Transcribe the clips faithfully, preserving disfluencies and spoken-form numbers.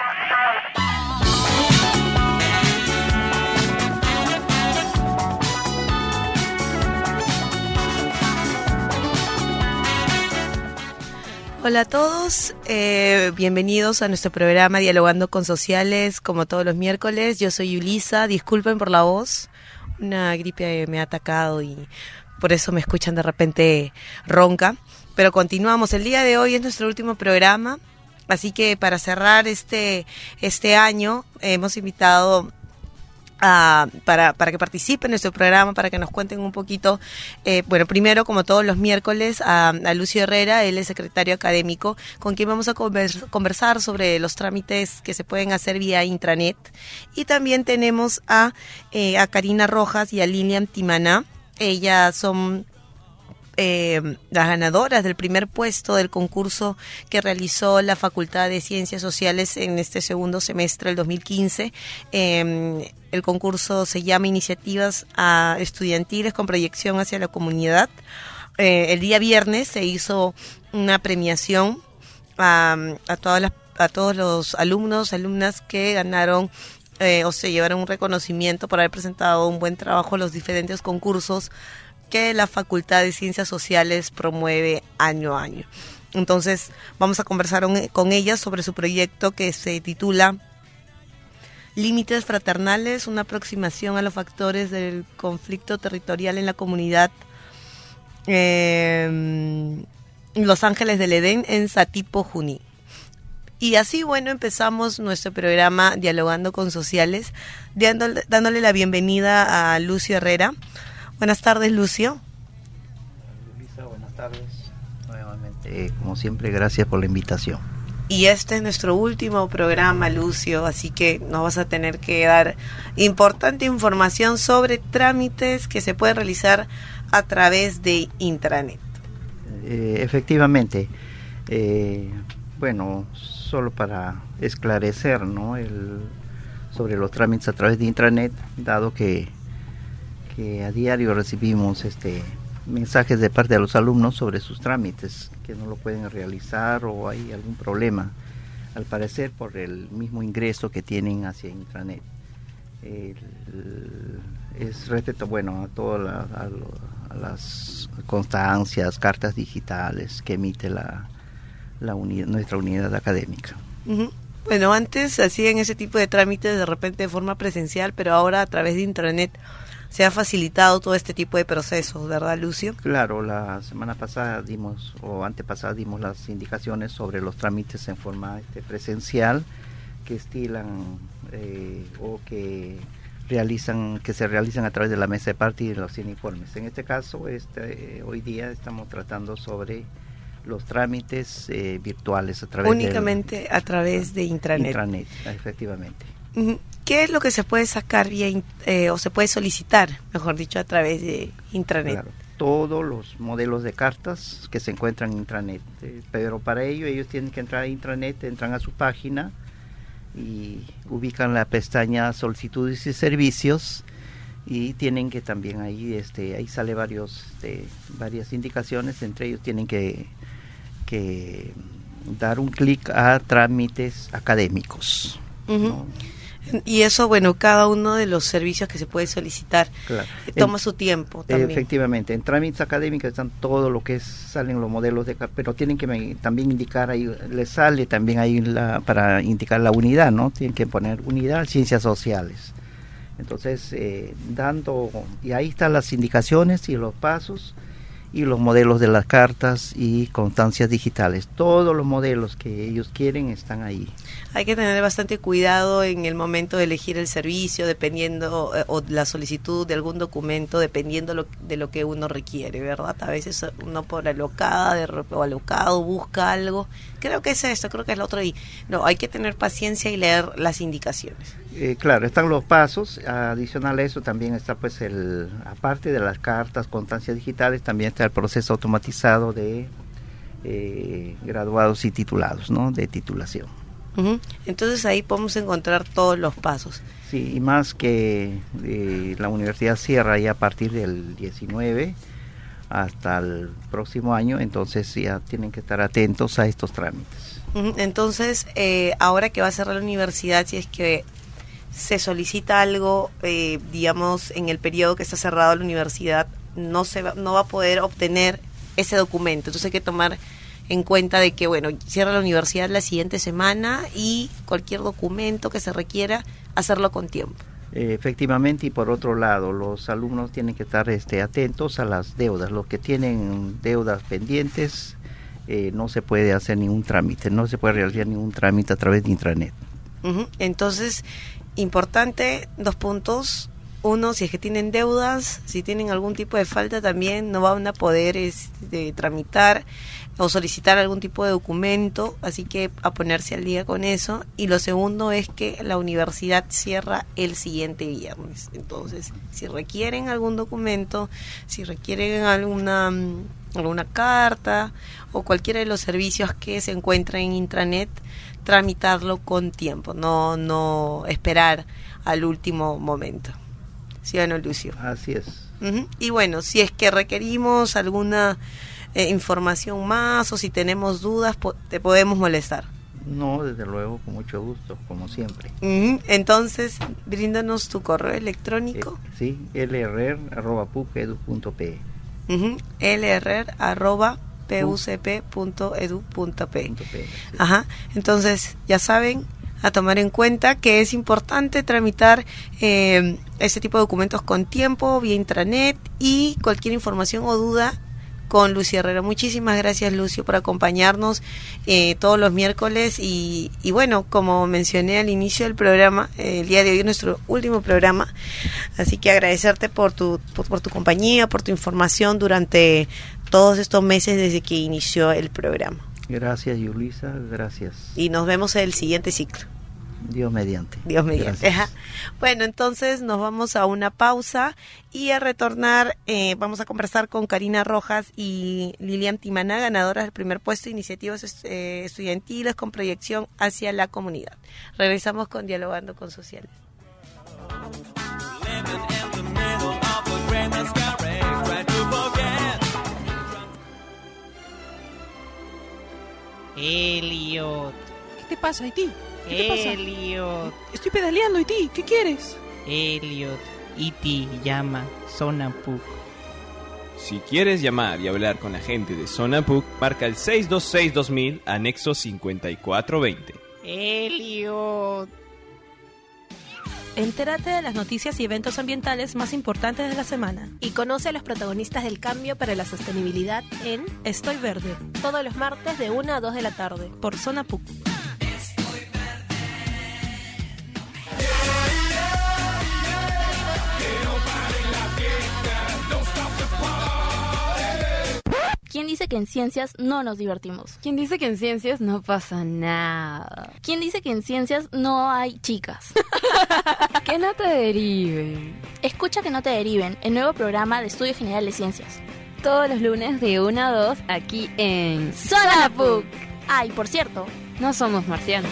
Hola a todos, eh, bienvenidos a nuestro programa Dialogando con Sociales, como todos los miércoles. Yo soy Yulisa, disculpen por la voz, una gripe me ha atacado y por eso me escuchan de repente ronca. Pero continuamos, el día de hoy es nuestro último programa, así que para cerrar este, este año hemos invitado Uh, para, para que participen en nuestro programa, para que nos cuenten un poquito, eh, bueno, primero, como todos los miércoles, a, a Lucio Herrera, él es secretario académico, con quien vamos a convers- conversar sobre los trámites que se pueden hacer vía intranet. Y también tenemos a, eh, a Karina Rojas y a Lilian Timaná. Ellas son Eh, las ganadoras del primer puesto del concurso que realizó la Facultad de Ciencias Sociales en este segundo semestre del dos mil quince. Eh, el concurso se llama Iniciativas a Estudiantiles con Proyección hacia la Comunidad. Eh, el día viernes se hizo una premiación a, a, todas las, a todos los alumnos, alumnas que ganaron eh, o se llevaron un reconocimiento por haber presentado un buen trabajo en los diferentes concursos que la Facultad de Ciencias Sociales promueve año a año. Entonces vamos a conversar con ellas sobre su proyecto que se titula Límites Fraternales, una aproximación a los factores del conflicto territorial en la comunidad eh, Los Ángeles del Edén en Satipo, Junín. Y así, bueno, empezamos nuestro programa Dialogando con Sociales, dándole, dándole la bienvenida a Lucio Herrera. Buenas tardes, Lucio. Luisa, buenas tardes. Nuevamente, como siempre, gracias por la invitación. Y este es nuestro último programa, Lucio, así que nos vas a tener que dar importante información sobre trámites que se pueden realizar a través de intranet. Eh, efectivamente, eh, bueno, solo para esclarecer, ¿no?, el, sobre los trámites a través de intranet, dado que que a diario recibimos este mensajes de parte de los alumnos sobre sus trámites, que no lo pueden realizar o hay algún problema, al parecer por el mismo ingreso que tienen hacia intranet. El, el, es respecto, bueno, a todas la, a, lo, a las constancias, cartas digitales que emite la, la uni, nuestra unidad académica. Uh-huh. Bueno, antes hacían ese tipo de trámites de repente de forma presencial, pero ahora a través de intranet se ha facilitado todo este tipo de procesos, ¿verdad, Lucio? Claro, la semana pasada dimos, o antepasada dimos las indicaciones sobre los trámites en forma este, presencial que estilan eh, o que realizan, que se realizan a través de la mesa de parte y de los cien informes. En este caso, este, eh, hoy día estamos tratando sobre los trámites eh, virtuales a través únicamente del, a través de intranet. Intranet, efectivamente. Uh-huh. ¿Qué es lo que se puede sacar vía eh, o se puede solicitar, mejor dicho, a través de intranet? Claro, todos los modelos de cartas que se encuentran en intranet, eh, pero para ello ellos tienen que entrar a intranet, entran a su página y ubican la pestaña solicitudes y servicios y tienen que también ahí este ahí sale varios este, varias indicaciones, entre ellos tienen que que dar un clic a trámites académicos. Uh-huh. ¿No? Y eso, bueno, cada uno de los servicios que se puede solicitar claro. toma en, su tiempo también. Efectivamente, en trámites académicos están todo lo que es, salen los modelos de, pero tienen que también indicar ahí, les sale también ahí la, para indicar la unidad, ¿no? Tienen que poner unidad ciencias sociales. Entonces, eh, dando, y ahí están las indicaciones y los pasos y los modelos de las cartas y constancias digitales. Todos los modelos que ellos quieren están ahí. Hay que tener bastante cuidado en el momento de elegir el servicio, dependiendo, eh, o la solicitud de algún documento, dependiendo lo, de lo que uno requiere, ¿verdad? A veces uno por alocada de, o alocado busca algo. Creo que es esto, creo que es lo otro. Y no, hay que tener paciencia y leer las indicaciones. Eh, claro, están los pasos. Adicional a eso también está, pues, el aparte de las cartas, constancias digitales, también está el proceso automatizado de eh, graduados y titulados, ¿no? De titulación. Uh-huh. Entonces ahí podemos encontrar todos los pasos. Sí, y más que eh, la universidad cierra ya a partir del diecinueve hasta el próximo año, entonces ya tienen que estar atentos a estos trámites. Entonces, eh, ahora que va a cerrar la universidad, si es que se solicita algo, eh, digamos, en el periodo que está cerrado la universidad, no se va, no va a poder obtener ese documento. Entonces hay que tomar en cuenta de que, bueno, cierra la universidad la siguiente semana y cualquier documento que se requiera, hacerlo con tiempo. Eh, efectivamente, y por otro lado, los alumnos tienen que estar este, atentos a las deudas. Los que tienen deudas pendientes, eh, no se puede hacer ningún trámite, no se puede realizar ningún trámite a través de intranet. Uh-huh. Entonces, importante, dos puntos. Uno, si es que tienen deudas, si tienen algún tipo de falta también no van a poder este, tramitar o solicitar algún tipo de documento, así que a ponerse al día con eso. Y lo segundo es que la universidad cierra el siguiente viernes. Entonces, si requieren algún documento, si requieren alguna, alguna carta o cualquiera de los servicios que se encuentran en intranet, tramitarlo con tiempo, no, no esperar al último momento. ¿Sí o no, Lucio? Así es. Uh-huh. Y bueno, si es que requerimos alguna eh, información más o si tenemos dudas, po- te podemos molestar. No, desde luego, con mucho gusto, como siempre. Uh-huh. Entonces, bríndanos tu correo electrónico. Eh, sí, l r r arroba p u c edu punto p e. Uh-huh. l r r arroba p u c p punto edu punto p e. Sí. Ajá. Entonces, ya saben, a tomar en cuenta que es importante tramitar eh, este tipo de documentos con tiempo, vía intranet, y cualquier información o duda con Lucio Herrera. Muchísimas gracias, Lucio, por acompañarnos eh, todos los miércoles y, y bueno, como mencioné al inicio del programa, eh, el día de hoy es nuestro último programa, así que agradecerte por tu, por, por tu compañía, por tu información durante todos estos meses desde que inició el programa. Gracias, Yulisa, gracias. Y nos vemos en el siguiente ciclo. Dios mediante. Dios mediante. Ajá. Bueno, entonces nos vamos a una pausa y a retornar eh, vamos a conversar con Karina Rojas y Lilian Timana, ganadoras del primer puesto de iniciativas eh, estudiantiles con proyección hacia la comunidad. Regresamos con Dialogando con Sociales. Elliot. ¿Qué te pasa, Iti? ¿Qué te pasa? Elliot. Estoy pedaleando, Iti. ¿Qué quieres? Elliot. Iti llama Zona P U C. Si quieres llamar y hablar con la gente de Zona P U C, marca el seis dos seis dos mil, anexo cincuenta y cuatro veinte. Elliot. Entérate de las noticias y eventos ambientales más importantes de la semana. Y conoce a los protagonistas del cambio para la sostenibilidad en Estoy Verde, todos los martes de una a dos de la tarde. por Zona P U C. ¿Quién dice que en ciencias no nos divertimos? ¿Quién dice que en ciencias no pasa nada? ¿Quién dice que en ciencias no hay chicas? Que no te deriven. Escucha Que no te deriven, el nuevo programa de Estudio General de Ciencias. Todos los lunes de una a dos aquí en ¡Zona P U C! Ah, y por cierto, No somos marcianos.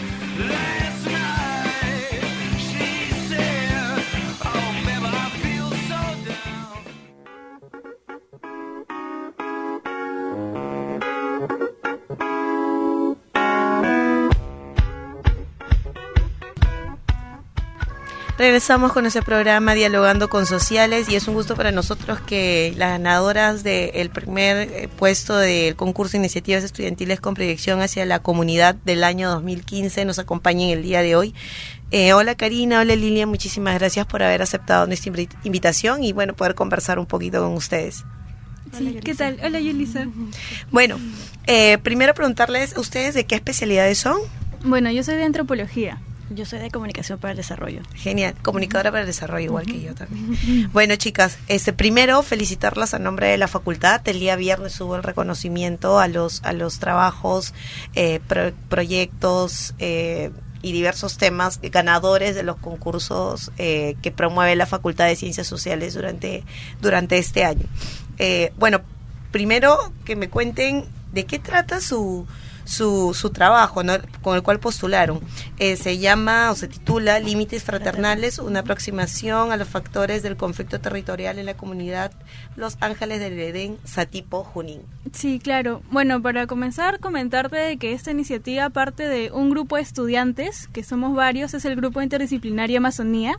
Regresamos con ese programa Dialogando con Sociales y es un gusto para nosotros que las ganadoras del primer puesto del concurso de iniciativas estudiantiles con proyección hacia la comunidad del año dos mil quince nos acompañen el día de hoy. Eh, hola Karina, hola Lilian, muchísimas gracias por haber aceptado nuestra invi- invitación y bueno, poder conversar un poquito con ustedes. Sí, ¿qué tal? Hola Yulisa. Bueno, eh, primero preguntarles a ustedes de qué especialidades son. Bueno, yo soy de antropología. yo soy de Comunicación para el Desarrollo. Genial, comunicadora para el desarrollo, igual uh-huh. que yo también. Bueno, chicas, este primero felicitarlas a nombre de la facultad. El día viernes hubo el reconocimiento a los a los trabajos, eh, pro, proyectos eh, y diversos temas ganadores de los concursos eh, que promueve la Facultad de Ciencias Sociales durante durante este año. Eh, bueno, primero que me cuenten de qué trata su su, su trabajo, ¿no?, con el cual postularon. Eh, se llama o se titula Límites Fraternales, una aproximación a los factores del conflicto territorial en la comunidad Los Ángeles del Edén, Satipo, Junín. Sí, claro. Bueno, para comenzar, comentarte de que esta iniciativa parte de un grupo de estudiantes, que somos varios, es el Grupo Interdisciplinario Amazonía.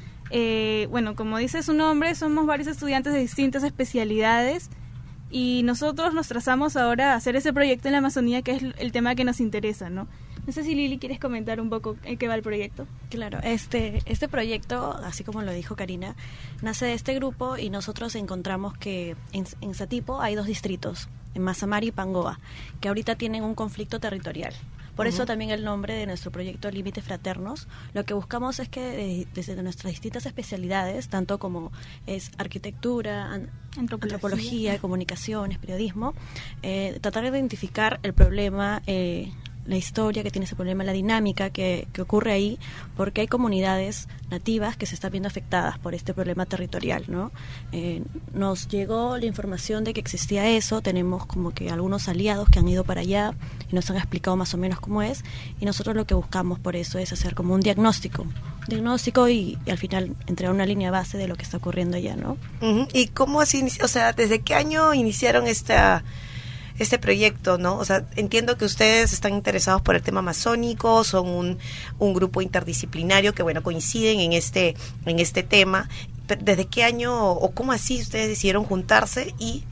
Eh, bueno, como dice su nombre, somos varios estudiantes de distintas especialidades y nosotros nos trazamos ahora a hacer ese proyecto en la Amazonía, que es el tema que nos interesa, ¿no? No sé si Lili quieres comentar un poco en qué va el proyecto. Claro, este, este proyecto, así como lo dijo Karina, nace de este grupo y nosotros encontramos que en, en Satipo hay dos distritos, en Mazamari y Pangoa, que ahorita tienen un conflicto territorial. Por uh-huh. eso también el nombre de nuestro proyecto Límites Fraternos. Lo que buscamos es que de, desde nuestras distintas especialidades, tanto como es arquitectura, an, antropología, antropología comunicaciones, periodismo, eh, tratar de identificar el problema, eh, la historia que tiene ese problema, la dinámica que, que ocurre ahí, porque hay comunidades nativas que se están viendo afectadas por este problema territorial, ¿no? Eh, nos llegó la información de que existía eso, tenemos como que algunos aliados que han ido para allá y nos han explicado más o menos cómo es, y nosotros lo que buscamos por eso es hacer como un diagnóstico, un diagnóstico y, y al final entregar una línea base de lo que está ocurriendo allá, ¿no? Uh-huh. ¿Y cómo así, o sea, desde qué año iniciaron esta... este proyecto, ¿no? O sea, entiendo que ustedes están interesados por el tema amazónico, son un, un grupo interdisciplinario que, bueno, coinciden en este en este tema. ¿Desde qué año o cómo así ustedes decidieron juntarse y,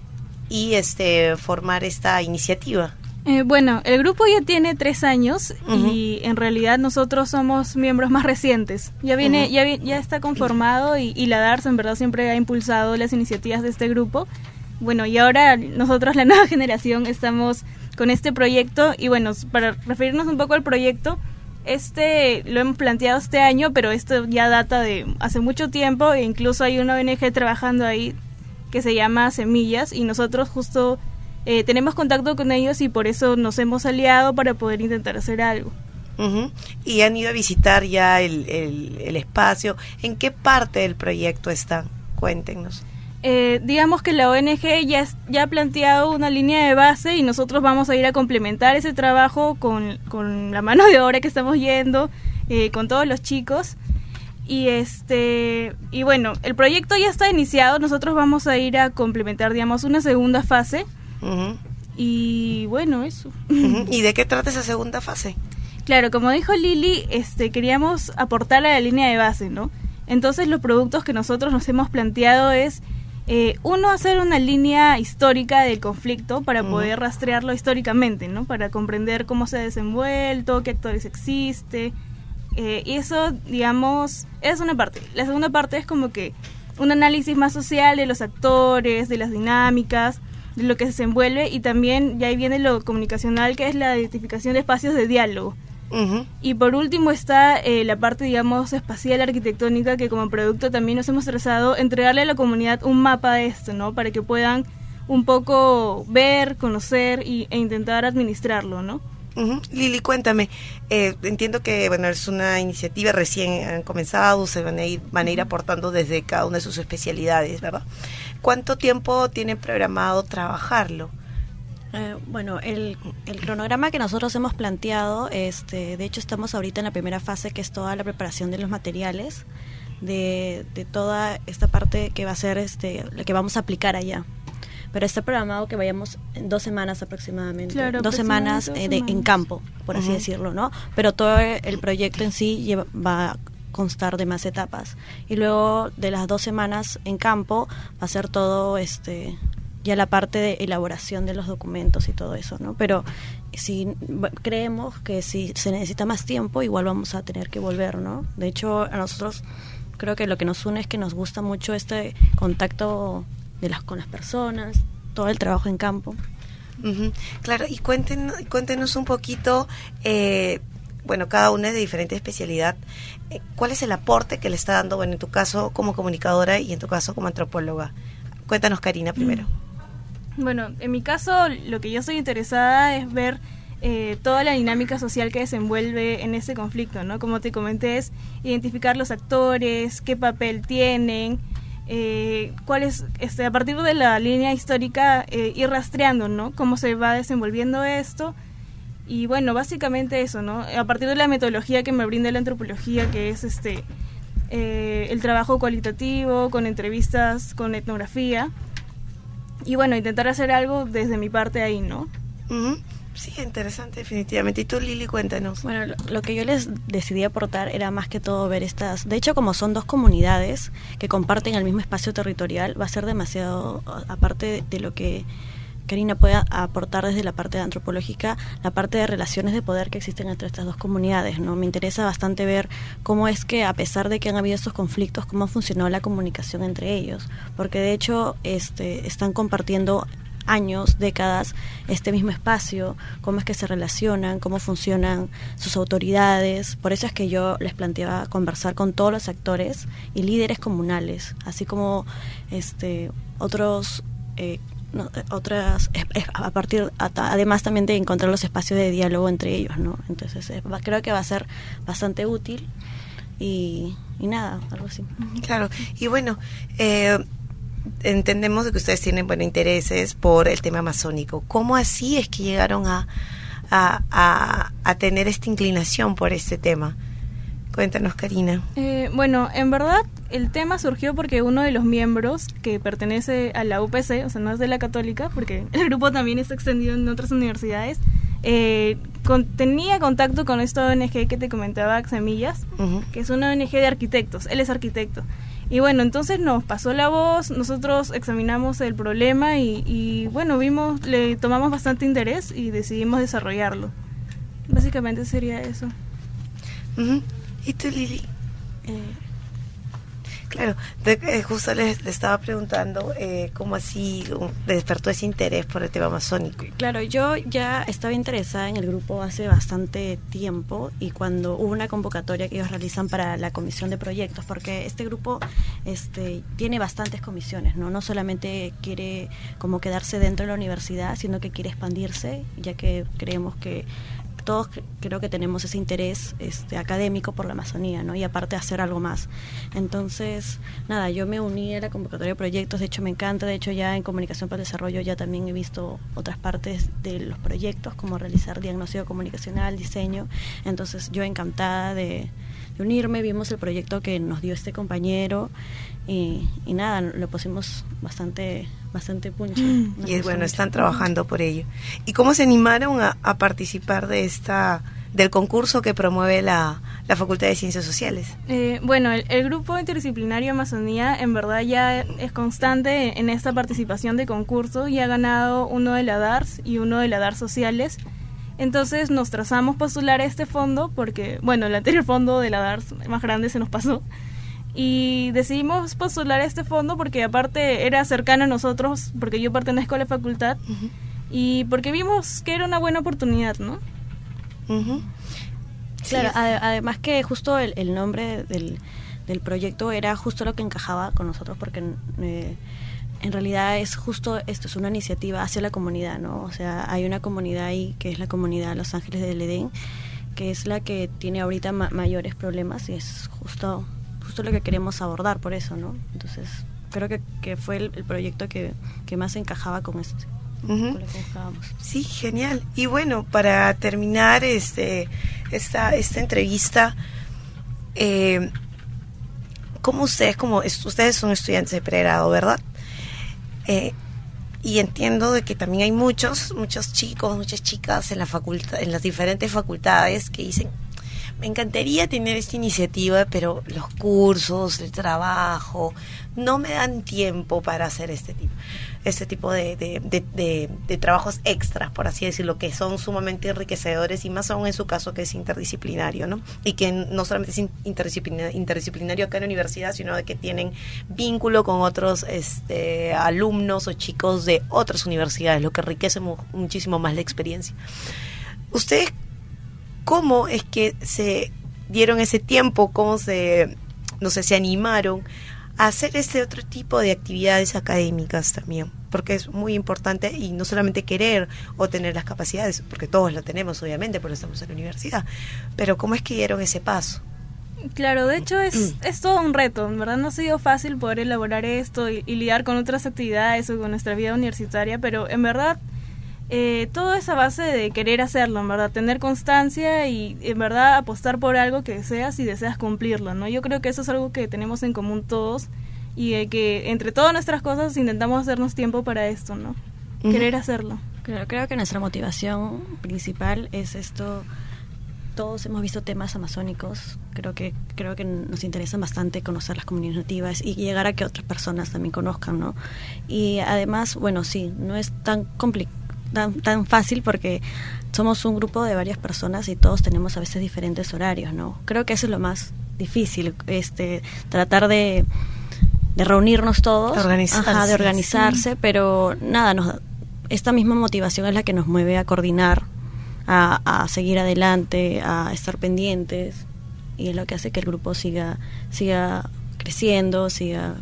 y este formar esta iniciativa? Eh, bueno, el grupo ya tiene tres años uh-huh. y en realidad nosotros somos miembros más recientes. Ya viene, uh-huh. ya, ya está conformado y, y la DARS en verdad siempre ha impulsado las iniciativas de este grupo. Bueno, y ahora nosotros, la nueva generación, estamos con este proyecto y bueno, para referirnos un poco al proyecto, este lo hemos planteado este año, pero esto ya data de hace mucho tiempo e incluso hay una O N G trabajando ahí que se llama Semillas y nosotros justo eh, tenemos contacto con ellos y por eso nos hemos aliado para poder intentar hacer algo. Uh-huh. Y han ido a visitar ya el, el, el espacio. ¿En qué parte del proyecto están? Cuéntenos. Eh, digamos que la O N G ya, ya ha planteado una línea de base y nosotros vamos a ir a complementar ese trabajo con, con la mano de obra que estamos yendo, eh, con todos los chicos. Y este y bueno, el proyecto ya está iniciado, nosotros vamos a ir a complementar, digamos, una segunda fase. Uh-huh. Y bueno, eso. Uh-huh. ¿Y de qué trata esa segunda fase? Claro, como dijo Lili, este, queríamos aportar a la línea de base, ¿no? Entonces los productos que nosotros nos hemos planteado es Eh, uno, hacer una línea histórica del conflicto para poder uh-huh. rastrearlo históricamente, ¿no? Para comprender cómo se ha desenvuelto, qué actores existe. Eh, y eso, digamos, es una parte. La segunda parte es como que un análisis más social de los actores, de las dinámicas, de lo que se desenvuelve y también ya ahí viene lo comunicacional, que es la identificación de espacios de diálogo. Uh-huh. Y por último está eh, la parte, digamos, espacial, arquitectónica, que como producto también nos hemos trazado entregarle a la comunidad un mapa de esto, ¿no? Para que puedan un poco ver, conocer y, e intentar administrarlo, ¿no? Uh-huh. Lili, cuéntame, eh, entiendo que bueno es una iniciativa recién han comenzado, se van a ir van a ir aportando desde cada una de sus especialidades, ¿verdad? ¿Cuánto tiempo tienen programado trabajarlo? Eh, bueno, el, el cronograma que nosotros hemos planteado, este, de hecho estamos ahorita en la primera fase, que es toda la preparación de los materiales, de, de toda esta parte que va a ser, este, la que vamos a aplicar allá. Pero está programado que vayamos en dos semanas aproximadamente, claro, dos semanas, dos eh, de, semanas en campo, por así uh-huh. decirlo, ¿no? Pero todo el proyecto en sí lleva, va a constar de más etapas. Y luego de las dos semanas en campo va a ser todo este... ya la parte de elaboración de los documentos y todo eso, ¿no? Pero si creemos que si se necesita más tiempo, igual vamos a tener que volver, ¿no? De hecho, a nosotros creo que lo que nos une es que nos gusta mucho este contacto de las con las personas, todo el trabajo en campo. Uh-huh. Claro, y cuéntenos, cuéntenos un poquito, eh, bueno, cada una es de diferente especialidad, eh, ¿cuál es el aporte que le está dando, bueno, en tu caso como comunicadora y en tu caso como antropóloga? Cuéntanos, Karina, primero. Bueno, en mi caso lo que yo estoy interesada es ver eh, toda la dinámica social que desenvuelve en ese conflicto, ¿no? Como te comenté, es identificar los actores, qué papel tienen, eh, cuál es, este, a partir de la línea histórica, eh, ir rastreando, ¿no? Cómo se va desenvolviendo esto Y bueno, básicamente eso, ¿no? A partir de la metodología que me brinda la antropología, que es este eh, el trabajo cualitativo, con entrevistas, con etnografía. Y bueno, intentar hacer algo desde mi parte ahí, ¿no? Uh-huh. Sí, interesante, definitivamente. Y tú, Lili, cuéntanos. Bueno, lo, lo que yo les decidí aportar era más que todo ver estas... De hecho, como son dos comunidades que comparten el mismo espacio territorial, va a ser demasiado, aparte de lo que Karina puede aportar desde la parte antropológica, la parte de relaciones de poder que existen entre estas dos comunidades, ¿no? Me interesa bastante ver cómo es que, a pesar de que han habido estos conflictos, cómo funcionó la comunicación entre ellos. Porque, de hecho, este, están compartiendo años, décadas, este mismo espacio, cómo es que se relacionan, cómo funcionan sus autoridades. Por eso es que yo les planteaba conversar con todos los actores y líderes comunales, así como este otros eh, no, otras eh, a partir además también de encontrar los espacios de diálogo entre ellos, ¿no? Entonces eh, creo que va a ser bastante útil y, y nada, algo así. Claro, y bueno, eh, entendemos que ustedes tienen buenos intereses por el tema amazónico. ¿Cómo así es que llegaron a, a, a, a tener esta inclinación por este tema? Cuéntanos, Karina. Eh, bueno, en verdad el tema surgió porque uno de los miembros que pertenece a la U P C, o sea, no es de la Católica, porque el grupo también está extendido en otras universidades, eh, con, tenía contacto con esta O N G que te comentaba, Semillas, uh-huh. que es una O N G de arquitectos. Él es arquitecto. Y bueno, entonces nos pasó la voz, nosotros examinamos el problema y, y bueno, vimos, le tomamos bastante interés y decidimos desarrollarlo. Básicamente sería eso. Uh-huh. ¿Y tú, Lili? Eh, claro, de, eh, justo le, le estaba preguntando eh, cómo así um, le despertó ese interés por el tema amazónico. Claro, yo ya estaba interesada en el grupo hace bastante tiempo y cuando hubo una convocatoria que ellos realizan para la comisión de proyectos, porque este grupo este, tiene bastantes comisiones, ¿no? No solamente quiere como quedarse dentro de la universidad, sino que quiere expandirse, ya que creemos que todos creo que tenemos ese interés este, académico por la Amazonía, ¿no? Y aparte hacer algo más. Entonces, nada, yo me uní a la convocatoria de proyectos, de hecho me encanta, de hecho ya en Comunicación para el Desarrollo ya también he visto otras partes de los proyectos, como realizar diagnóstico comunicacional, diseño, entonces yo encantada de, de unirme, vimos el proyecto que nos dio este compañero y, y nada, lo pusimos bastante... bastante punche. Y es bueno, están trabajando por ello. ¿Y cómo se animaron a, a participar de esta del concurso que promueve la, la Facultad de Ciencias Sociales? Eh, bueno, el, el grupo interdisciplinario Amazonía en verdad ya es constante en esta participación de concurso y ha ganado uno de la D A R S y uno de la D A R S Sociales. Entonces nos trazamos postular a este fondo porque, bueno, el anterior fondo de la D A R S más grande se nos pasó. Y decidimos postular este fondo porque aparte era cercano a nosotros, porque yo pertenezco a la facultad, uh-huh. y porque vimos que era una buena oportunidad, ¿no? Uh-huh. Claro, sí. ad- además que justo el, el nombre del, del proyecto era justo lo que encajaba con nosotros, porque eh, en realidad es justo esto, es una iniciativa hacia la comunidad, ¿no? O sea, hay una comunidad ahí que es la comunidad Los Ángeles del Edén, que es la que tiene ahorita ma- mayores problemas y es justo... justo lo que queremos abordar, por eso, ¿no? Entonces, creo que, que fue el, el proyecto que, que más encajaba con este, uh-huh. con lo que buscábamos. Sí, genial. Y bueno, para terminar este esta esta entrevista, eh, ¿cómo ustedes, como est- ustedes son estudiantes de pregrado, ¿verdad? Eh, y entiendo de que también hay muchos, muchos chicos, muchas chicas en la facultad, en las diferentes facultades que dicen, me encantaría tener esta iniciativa, pero los cursos, el trabajo, no me dan tiempo para hacer este tipo, este tipo de, de, de, de, de trabajos extras, por así decirlo, que son sumamente enriquecedores y más aún en su caso que es interdisciplinario, ¿no? Y que no solamente es interdisciplinario, interdisciplinario acá en la universidad, sino de que tienen vínculo con otros este, alumnos o chicos de otras universidades, lo que enriquece mu- muchísimo más la experiencia. Ustedes, ¿cómo es que se dieron ese tiempo? ¿Cómo se, no sé, se animaron a hacer este otro tipo de actividades académicas también? Porque es muy importante y no solamente querer o tener las capacidades, porque todos lo tenemos obviamente, porque estamos en la universidad, pero ¿cómo es que dieron ese paso? Claro, de hecho es, es todo un reto, en verdad no ha sido fácil poder elaborar esto y, y lidiar con otras actividades o con nuestra vida universitaria, pero en verdad... eh, todo es a base de querer hacerlo, en verdad, tener constancia y en verdad apostar por algo que deseas y deseas cumplirlo, ¿no? Yo creo que eso es algo que tenemos en común todos y eh, que entre todas nuestras cosas intentamos hacernos tiempo para esto, ¿no? Uh-huh. Querer hacerlo. Creo, creo que nuestra motivación principal es esto. Todos hemos visto temas amazónicos, creo que creo que nos interesa bastante conocer las comunidades nativas y llegar a que otras personas también conozcan, ¿no? Y además, bueno, sí, no es tan complicado, tan, tan fácil porque somos un grupo de varias personas y todos tenemos a veces diferentes horarios, ¿no? Creo que eso es lo más difícil, este, tratar de, de reunirnos todos, organizarse, ajá, de organizarse, sí. Pero nada, nos, esta misma motivación es la que nos mueve a coordinar, A, a seguir adelante, a estar pendientes, y es lo que hace que el grupo siga siga creciendo, siga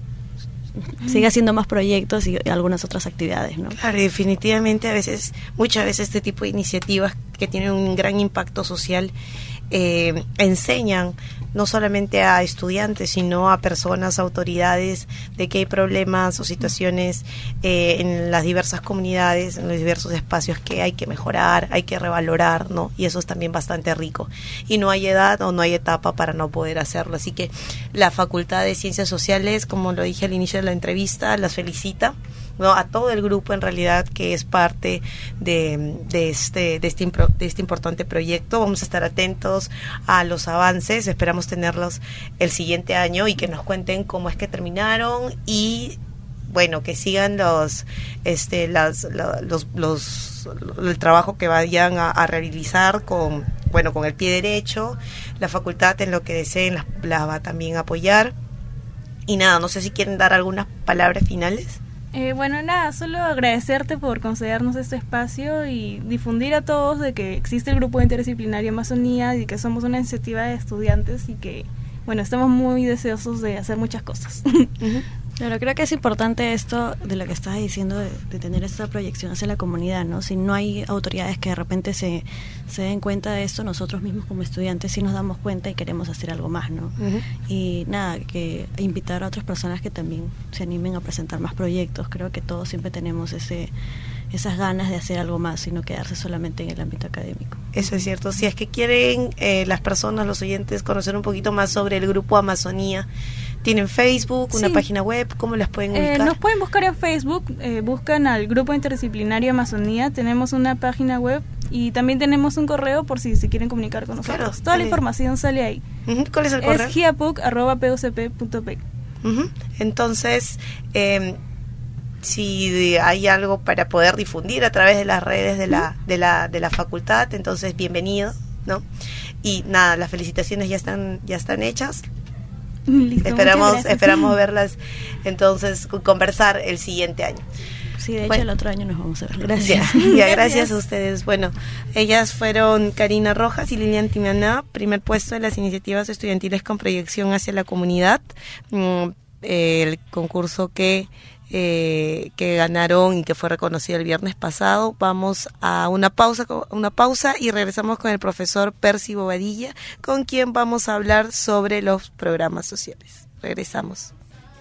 siga haciendo más proyectos y algunas otras actividades, ¿no? Claro, definitivamente a veces, muchas veces este tipo de iniciativas que tienen un gran impacto social eh, enseñan no solamente a estudiantes, sino a personas, autoridades, de que hay problemas o situaciones eh, en las diversas comunidades, en los diversos espacios que hay que mejorar, hay que revalorar, ¿no? Y eso es también bastante rico. Y no hay edad o no hay etapa para no poder hacerlo. Así que la Facultad de Ciencias Sociales, como lo dije al inicio de la entrevista, las felicita, ¿no? A todo el grupo en realidad que es parte de, de este de este impro, de este importante proyecto. Vamos a estar atentos a los avances, esperamos tenerlos el siguiente año y que nos cuenten cómo es que terminaron y bueno, que sigan los este las los, los el trabajo que vayan a, a realizar con bueno con el pie derecho. La facultad en lo que deseen la, la va también a apoyar. Y nada, no sé si quieren dar algunas palabras finales. Eh, bueno, nada, solo agradecerte por concedernos este espacio y difundir a todos de que existe el Grupo Interdisciplinario Amazonía y que somos una iniciativa de estudiantes y que, bueno, estamos muy deseosos de hacer muchas cosas. Uh-huh. Claro, creo que es importante esto de lo que estás diciendo, de, de tener esta proyección hacia la comunidad, ¿no? Si no hay autoridades que de repente se, se den cuenta de esto, nosotros mismos como estudiantes sí nos damos cuenta y queremos hacer algo más, ¿no? Uh-huh. Y nada, que invitar a otras personas que también se animen a presentar más proyectos. Creo que todos siempre tenemos ese esas ganas de hacer algo más y no quedarse solamente en el ámbito académico. Eso es cierto. Si es que quieren eh, las personas, los oyentes, conocer un poquito más sobre el Grupo Amazonía, ¿tienen Facebook, una sí. página web? ¿Cómo las pueden ubicar? Eh, nos pueden buscar en Facebook, eh, buscan al Grupo Interdisciplinario Amazonía, tenemos una página web y también tenemos un correo por si se quieren comunicar con nosotros. Claro, Toda la información sale ahí. Uh-huh. ¿Cuál es el correo? Es giapuc arroba p u c p punto p. Uh-huh. Entonces, eh, si hay algo para poder difundir a través de las redes de la, de la, de la facultad, entonces bienvenido, ¿no? Y nada, las felicitaciones ya están, ya están hechas. Listo, esperamos esperamos verlas entonces conversar el siguiente año. Sí, de hecho bueno, el otro año nos vamos a ver. Gracias. Ya, ya, gracias a ustedes. Bueno, ellas fueron Karina Rojas y Lilian Timianá, primer puesto de las iniciativas estudiantiles con proyección hacia la comunidad, mm, el concurso que Eh, que ganaron y que fue reconocido el viernes pasado. Vamos a una pausa, una pausa y regresamos con el profesor Percy Bobadilla, con quien vamos a hablar sobre los programas sociales. Regresamos.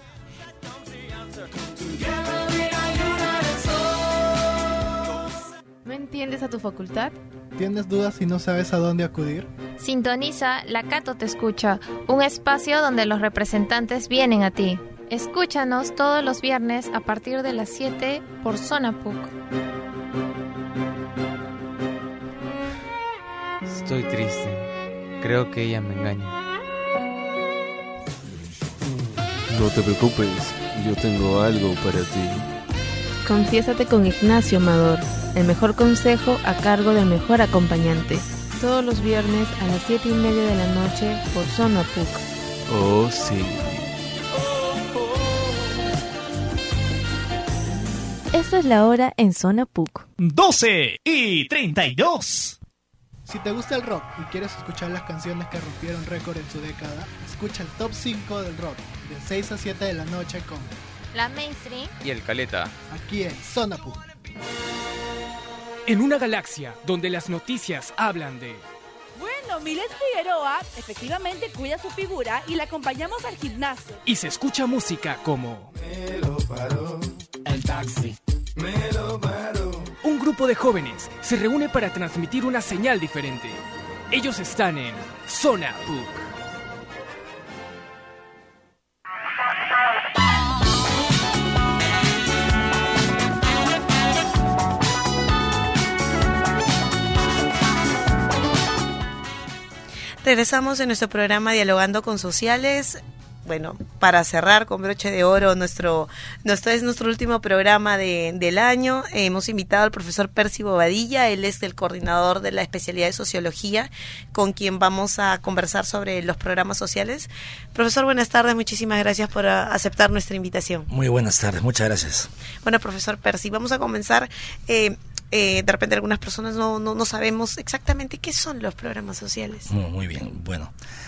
¿No entiendes a tu facultad? ¿Tienes dudas y no sabes a dónde acudir? Sintoniza La Cato Te Escucha, un espacio donde los representantes vienen a ti. Escúchanos todos los viernes a partir de las siete por Zona P U C. Estoy triste. Creo que ella me engaña. No te preocupes, yo tengo algo para ti. Confiésate con Ignacio Amador, el mejor consejo a cargo del mejor acompañante. Todos los viernes a las siete y media de la noche por Zona P U C. Oh, sí. Esta es la hora en Zona P U C. doce y treinta y dos. Si te gusta el rock y quieres escuchar las canciones que rompieron récord en su década, escucha el Top cinco del Rock, de seis a siete de la noche con La Mainstream y el Caleta, aquí en Zona P U C. En una galaxia donde las noticias hablan de... Bueno, Milet Figueroa efectivamente cuida su figura y la acompañamos al gimnasio. Y se escucha música como... Me lo paró el taxi, me lo paró un grupo de jóvenes se reúne para transmitir una señal diferente. Ellos están en Zona P U C. Regresamos en nuestro programa Dialogando con Sociales. Bueno, para cerrar con broche de oro, nuestro, nuestro es nuestro último programa de, del año. Eh, hemos invitado al profesor Percy Bobadilla, él es el coordinador de la especialidad de Sociología, con quien vamos a conversar sobre los programas sociales. Profesor, buenas tardes, muchísimas gracias por a, aceptar nuestra invitación. Muy buenas tardes, muchas gracias. Bueno, profesor Percy, vamos a comenzar. Eh, eh, de repente algunas personas no, no, no sabemos exactamente qué son los programas sociales. Muy, muy bien, bueno.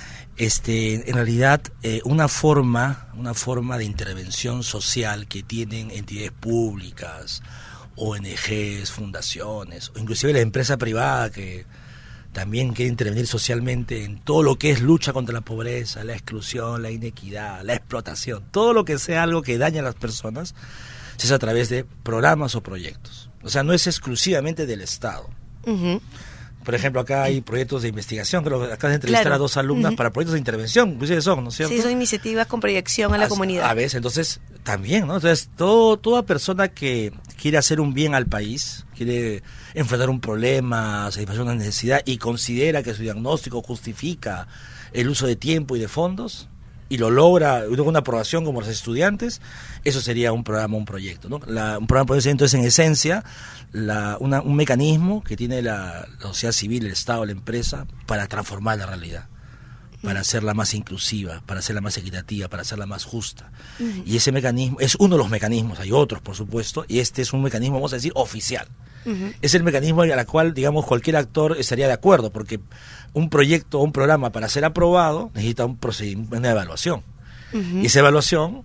Este, en realidad, eh, una forma, una forma de intervención social que tienen entidades públicas, O N Ges, fundaciones, o inclusive la empresa privada que también quiere intervenir socialmente en todo lo que es lucha contra la pobreza, la exclusión, la inequidad, la explotación, todo lo que sea algo que daña a las personas, se hace a través de programas o proyectos. O sea, no es exclusivamente del Estado. Uh-huh. Por ejemplo, acá hay proyectos de investigación, creo que acá de entrevistar claro. a dos alumnas uh-huh. para proyectos de intervención, inclusive son, ¿no es cierto? Sí, son iniciativas con proyección a la a, comunidad. A veces, entonces, también, ¿no? Entonces, todo, toda persona que quiere hacer un bien al país, quiere enfrentar un problema, satisfacer una necesidad y considera que su diagnóstico justifica el uso de tiempo y de fondos, y lo logra con una aprobación como los estudiantes, eso sería un programa, un proyecto, ¿no? La, un programa de proyecto entonces en esencia la, una, un mecanismo que tiene la, la sociedad civil, el Estado, la empresa, para transformar la realidad, para hacerla más inclusiva, para hacerla más equitativa, para hacerla más justa. Uh-huh. Y ese mecanismo es uno de los mecanismos, hay otros por supuesto, y este es un mecanismo, vamos a decir, oficial. Uh-huh. Es el mecanismo al cual, digamos, cualquier actor estaría de acuerdo, porque un proyecto o un programa para ser aprobado necesita un procedimiento, una evaluación. Uh-huh. Y esa evaluación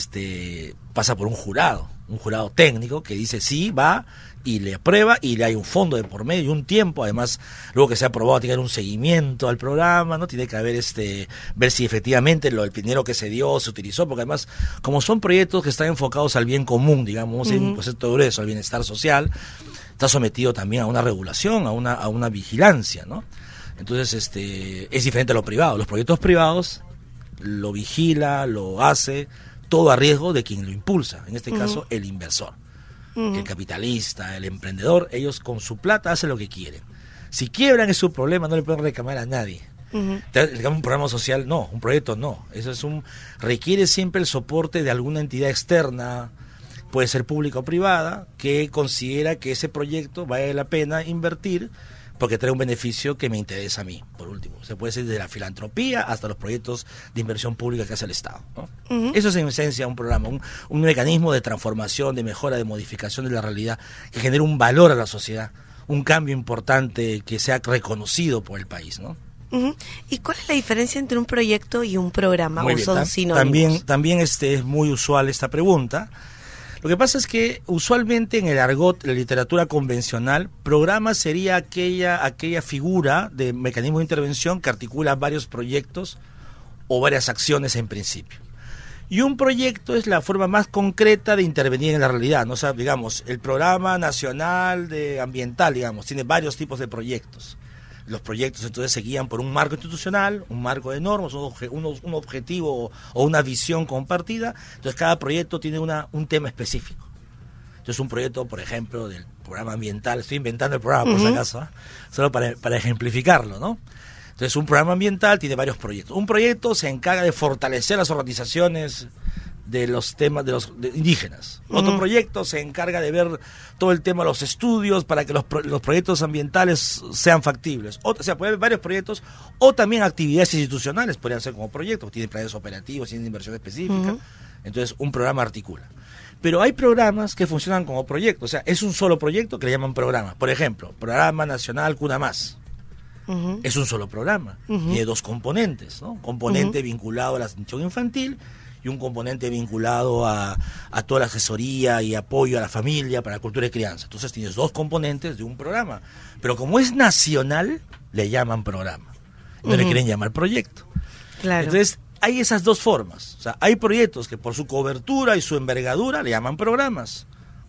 este, pasa por un jurado, un jurado técnico que dice sí, va y le aprueba y le hay un fondo de por medio y un tiempo, además luego que sea aprobado tiene que haber un seguimiento al programa, no tiene que haber este ver si efectivamente lo, el dinero que se dio se utilizó, porque además como son proyectos que están enfocados al bien común, digamos, uh-huh. en un concepto grueso, al bienestar social, está sometido también a una regulación, a una a una vigilancia, ¿no? Entonces este es diferente a lo privado. Los proyectos privados lo vigila, lo hace todo a riesgo de quien lo impulsa, en este uh-huh. caso el inversor. Uh-huh. El capitalista, el emprendedor, ellos con su plata hacen lo que quieren. Si quiebran es su problema, no le pueden reclamar a nadie. Uh-huh. Un programa social no, un proyecto no. Eso es un requiere siempre el soporte de alguna entidad externa, puede ser pública o privada, que considera que ese proyecto vale la pena invertir porque trae un beneficio que me interesa a mí, por último. Se puede ser desde la filantropía hasta los proyectos de inversión pública que hace el Estado, ¿no? Uh-huh. Eso es en esencia un programa, un, un mecanismo de transformación, de mejora, de modificación de la realidad, que genere un valor a la sociedad, un cambio importante que sea reconocido por el país, ¿no? Uh-huh. ¿Y cuál es la diferencia entre un proyecto y un programa? Muy ¿O bien, son tam- sinónimos? También, también este, es muy usual esta pregunta. Lo que pasa es que usualmente en el argot, la literatura convencional, programa sería aquella, aquella figura de mecanismo de intervención que articula varios proyectos o varias acciones en principio. Y un proyecto es la forma más concreta de intervenir en la realidad, ¿no? O sea, digamos, el Programa Nacional de Ambiental, digamos, tiene varios tipos de proyectos. Los proyectos entonces se guían por un marco institucional, un marco de normas, un, obje, un, un objetivo o una visión compartida. Entonces cada proyecto tiene una, un tema específico. Entonces un proyecto, por ejemplo, del programa ambiental, estoy inventando el programa por uh-huh. si acaso, ¿eh? Solo para, para ejemplificarlo, ¿no? Entonces un programa ambiental tiene varios proyectos. Un proyecto se encarga de fortalecer las organizaciones de los temas de los de indígenas. Uh-huh. Otro proyecto se encarga de ver todo el tema de los estudios para que los, pro, los proyectos ambientales sean factibles. O, o sea, puede haber varios proyectos o también actividades institucionales podrían ser como proyectos, tienen planes operativos, tienen inversión específica. Uh-huh. Entonces, un programa articula. Pero hay programas que funcionan como proyectos, o sea, es un solo proyecto que le llaman programa. Por ejemplo, Programa Nacional Cuna Más. Uh-huh. Es un solo programa. Uh-huh. Tiene dos componentes, ¿no? Un componente uh-huh. vinculado a la atención infantil y un componente vinculado a, a toda la asesoría y apoyo a la familia para la cultura y crianza. Entonces tienes dos componentes de un programa. Pero como es nacional, le llaman programa. No uh-huh. le quieren llamar proyecto. Claro. Entonces hay esas dos formas. O sea, hay proyectos que por su cobertura y su envergadura le llaman programas.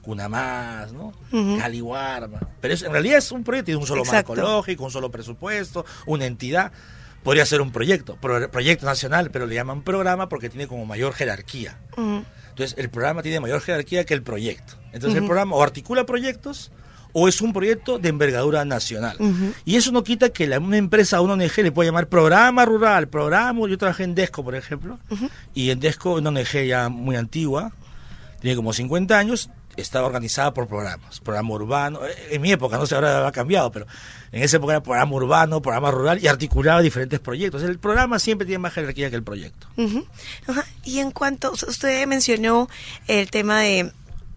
Cuna Más, ¿no? Ujú. Caliwarma. Pero es, en realidad es un proyecto, tiene un solo Exacto. marco lógico, un solo presupuesto, una entidad. Podría ser un proyecto, pro- proyecto nacional, pero le llaman programa porque tiene como mayor jerarquía. Ujú. Entonces, el programa tiene mayor jerarquía que el proyecto. Entonces, Ujú. el programa o articula proyectos o es un proyecto de envergadura nacional. Ujú. Y eso no quita que la, una empresa o una O N G le pueda llamar programa rural, programa. Yo trabajé en Desco, por ejemplo, Ujú. y en Desco, una O N G ya muy antigua, tiene como cincuenta años, estaba organizada por programas. Programa urbano, en mi época, no sé, ahora ha cambiado, pero en esa época era programa urbano, programa rural y articulaba diferentes proyectos. El programa siempre tiene más jerarquía que el proyecto. Ujú. Ajá. Y en cuanto, usted mencionó el tema de,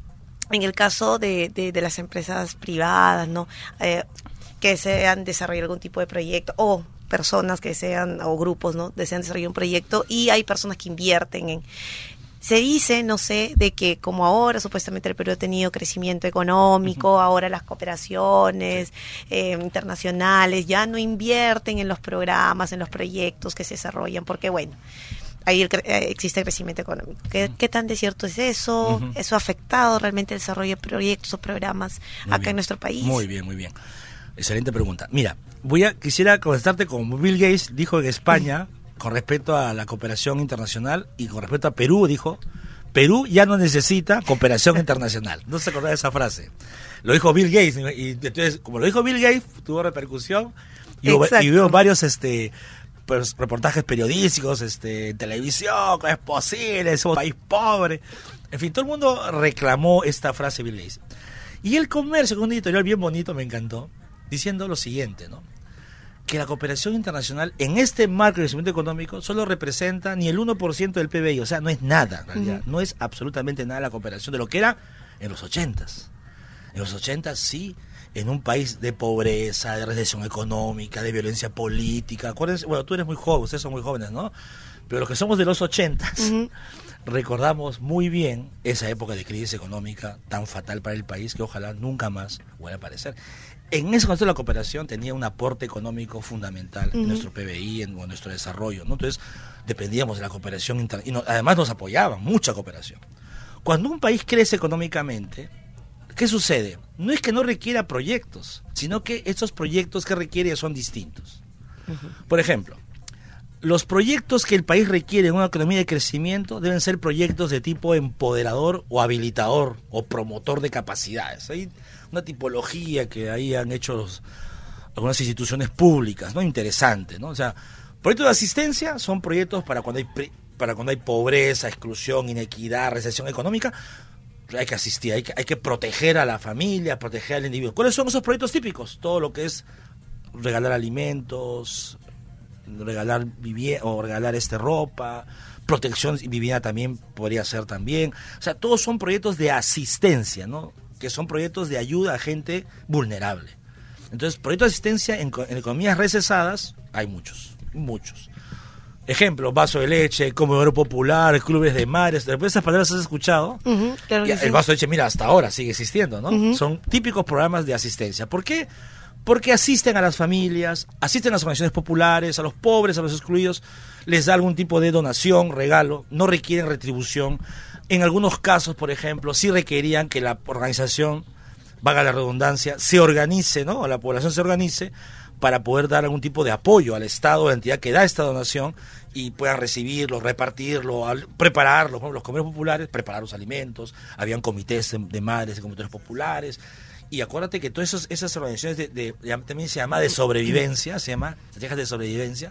en el caso de, de, de las empresas privadas, ¿no? Eh, que desean desarrollar algún tipo de proyecto, o personas que desean, o grupos, ¿no? Desean desarrollar un proyecto, y hay personas que invierten en... Se dice, no sé, de que como ahora supuestamente el Perú ha tenido crecimiento económico, uh-huh. ahora las cooperaciones eh, internacionales ya no invierten en los programas, en los proyectos que se desarrollan, porque bueno, ahí el, eh, existe el crecimiento económico. ¿Qué, ¿Qué tan de cierto es eso? Uh-huh. ¿Eso ha afectado realmente el desarrollo de proyectos o programas muy acá bien. en nuestro país? Muy bien, muy bien. Excelente pregunta. Mira, voy a quisiera contestarte como Bill Gates dijo en España, uh-huh. con respecto a la cooperación internacional, y con respecto a Perú, dijo, Perú ya no necesita cooperación internacional. No se acordaba de esa frase. Lo dijo Bill Gates, y entonces, como lo dijo Bill Gates, tuvo repercusión, y, y veo varios este pues, reportajes periodísticos, este en televisión, ¿cómo es posible? Somos un país pobre. En fin, todo el mundo reclamó esta frase de Bill Gates. Y El Comercio, con un editorial bien bonito, me encantó, diciendo lo siguiente, ¿no? Que la cooperación internacional en este marco de crecimiento económico solo representa ni el uno por ciento del P B I, o sea, no es nada, en realidad, uh-huh. no es absolutamente nada la cooperación de lo que era en los ochentas. En los ochentas sí, en un país de pobreza, de recesión económica, de violencia política. Acuérdense, bueno, tú eres muy joven, ustedes son muy jóvenes, ¿no? Pero los que somos de los ochentas, uh-huh. recordamos muy bien esa época de crisis económica tan fatal para el país que ojalá nunca más vuelva a aparecer. En ese contexto la cooperación tenía un aporte económico fundamental uh-huh. en nuestro P B I, en, en nuestro desarrollo, ¿no? Entonces dependíamos de la cooperación inter- y no, además nos apoyaban, mucha cooperación. Cuando un país crece económicamente, ¿qué sucede? No es que no requiera proyectos, sino que estos proyectos que requiere son distintos. Uh-huh. Por ejemplo, los proyectos que el país requiere en una economía de crecimiento deben ser proyectos de tipo empoderador o habilitador o promotor de capacidades. Hay una tipología que ahí han hecho los, algunas instituciones públicas, ¿no? Interesante, ¿no? O sea, proyectos de asistencia son proyectos para cuando hay pre, para cuando hay pobreza, exclusión, inequidad, recesión económica. Hay que asistir, hay que, hay que proteger a la familia, proteger al individuo. ¿Cuáles son esos proyectos típicos? Todo lo que es regalar alimentos, regalar vivienda o regalar este ropa, protección y vivienda también podría ser también. O sea, todos son proyectos de asistencia, ¿no? Que son proyectos de ayuda a gente vulnerable. Entonces, proyectos de asistencia en, en economías recesadas hay muchos, muchos. Ejemplo, vaso de leche, comedor popular, clubes de madres. Después esas palabras has escuchado. Uh-huh, claro que el sí. Vaso de leche, mira, hasta ahora sigue existiendo, ¿no? Uh-huh. Son típicos programas de asistencia. ¿Por qué? Porque asisten a las familias, asisten a las organizaciones populares, a los pobres, a los excluidos, les da algún tipo de donación, regalo, no requieren retribución. En algunos casos, por ejemplo, sí requerían que la organización, valga la redundancia, se organice, ¿no? O la población se organice para poder dar algún tipo de apoyo al Estado o a la entidad que da esta donación y puedan recibirlo, repartirlo, prepararlo, los comercios populares, preparar los alimentos, habían comités de, de madres, de comités populares. Y acuérdate que todas esas, esas organizaciones de, de, de, también se llama de sobrevivencia, se llama estrategias de sobrevivencia,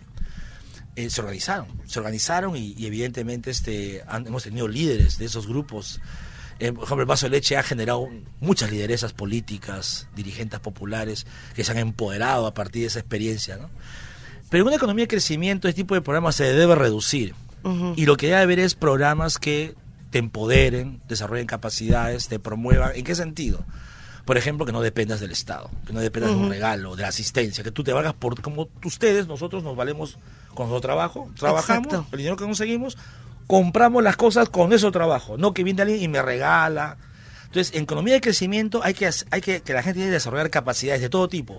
eh, se organizaron, se organizaron y, y evidentemente este han, hemos tenido líderes de esos grupos. Eh, por ejemplo, el Vaso de Leche ha generado muchas lideresas políticas, dirigentes populares que se han empoderado a partir de esa experiencia, ¿no? Pero en una economía de crecimiento este tipo de programas se debe reducir. Uh-huh. Y lo que debe haber es programas que te empoderen, desarrollen capacidades, te promuevan. ¿En qué sentido? Por ejemplo, que no dependas del Estado, que no dependas uh-huh. de un regalo, de la asistencia, que tú te valgas por, como ustedes, nosotros nos valemos con nuestro trabajo, trabajamos, exacto. El dinero que conseguimos, compramos las cosas con ese trabajo, no que viene alguien y me regala. Entonces, en economía de crecimiento hay que, hay que, que la gente tiene que desarrollar capacidades de todo tipo,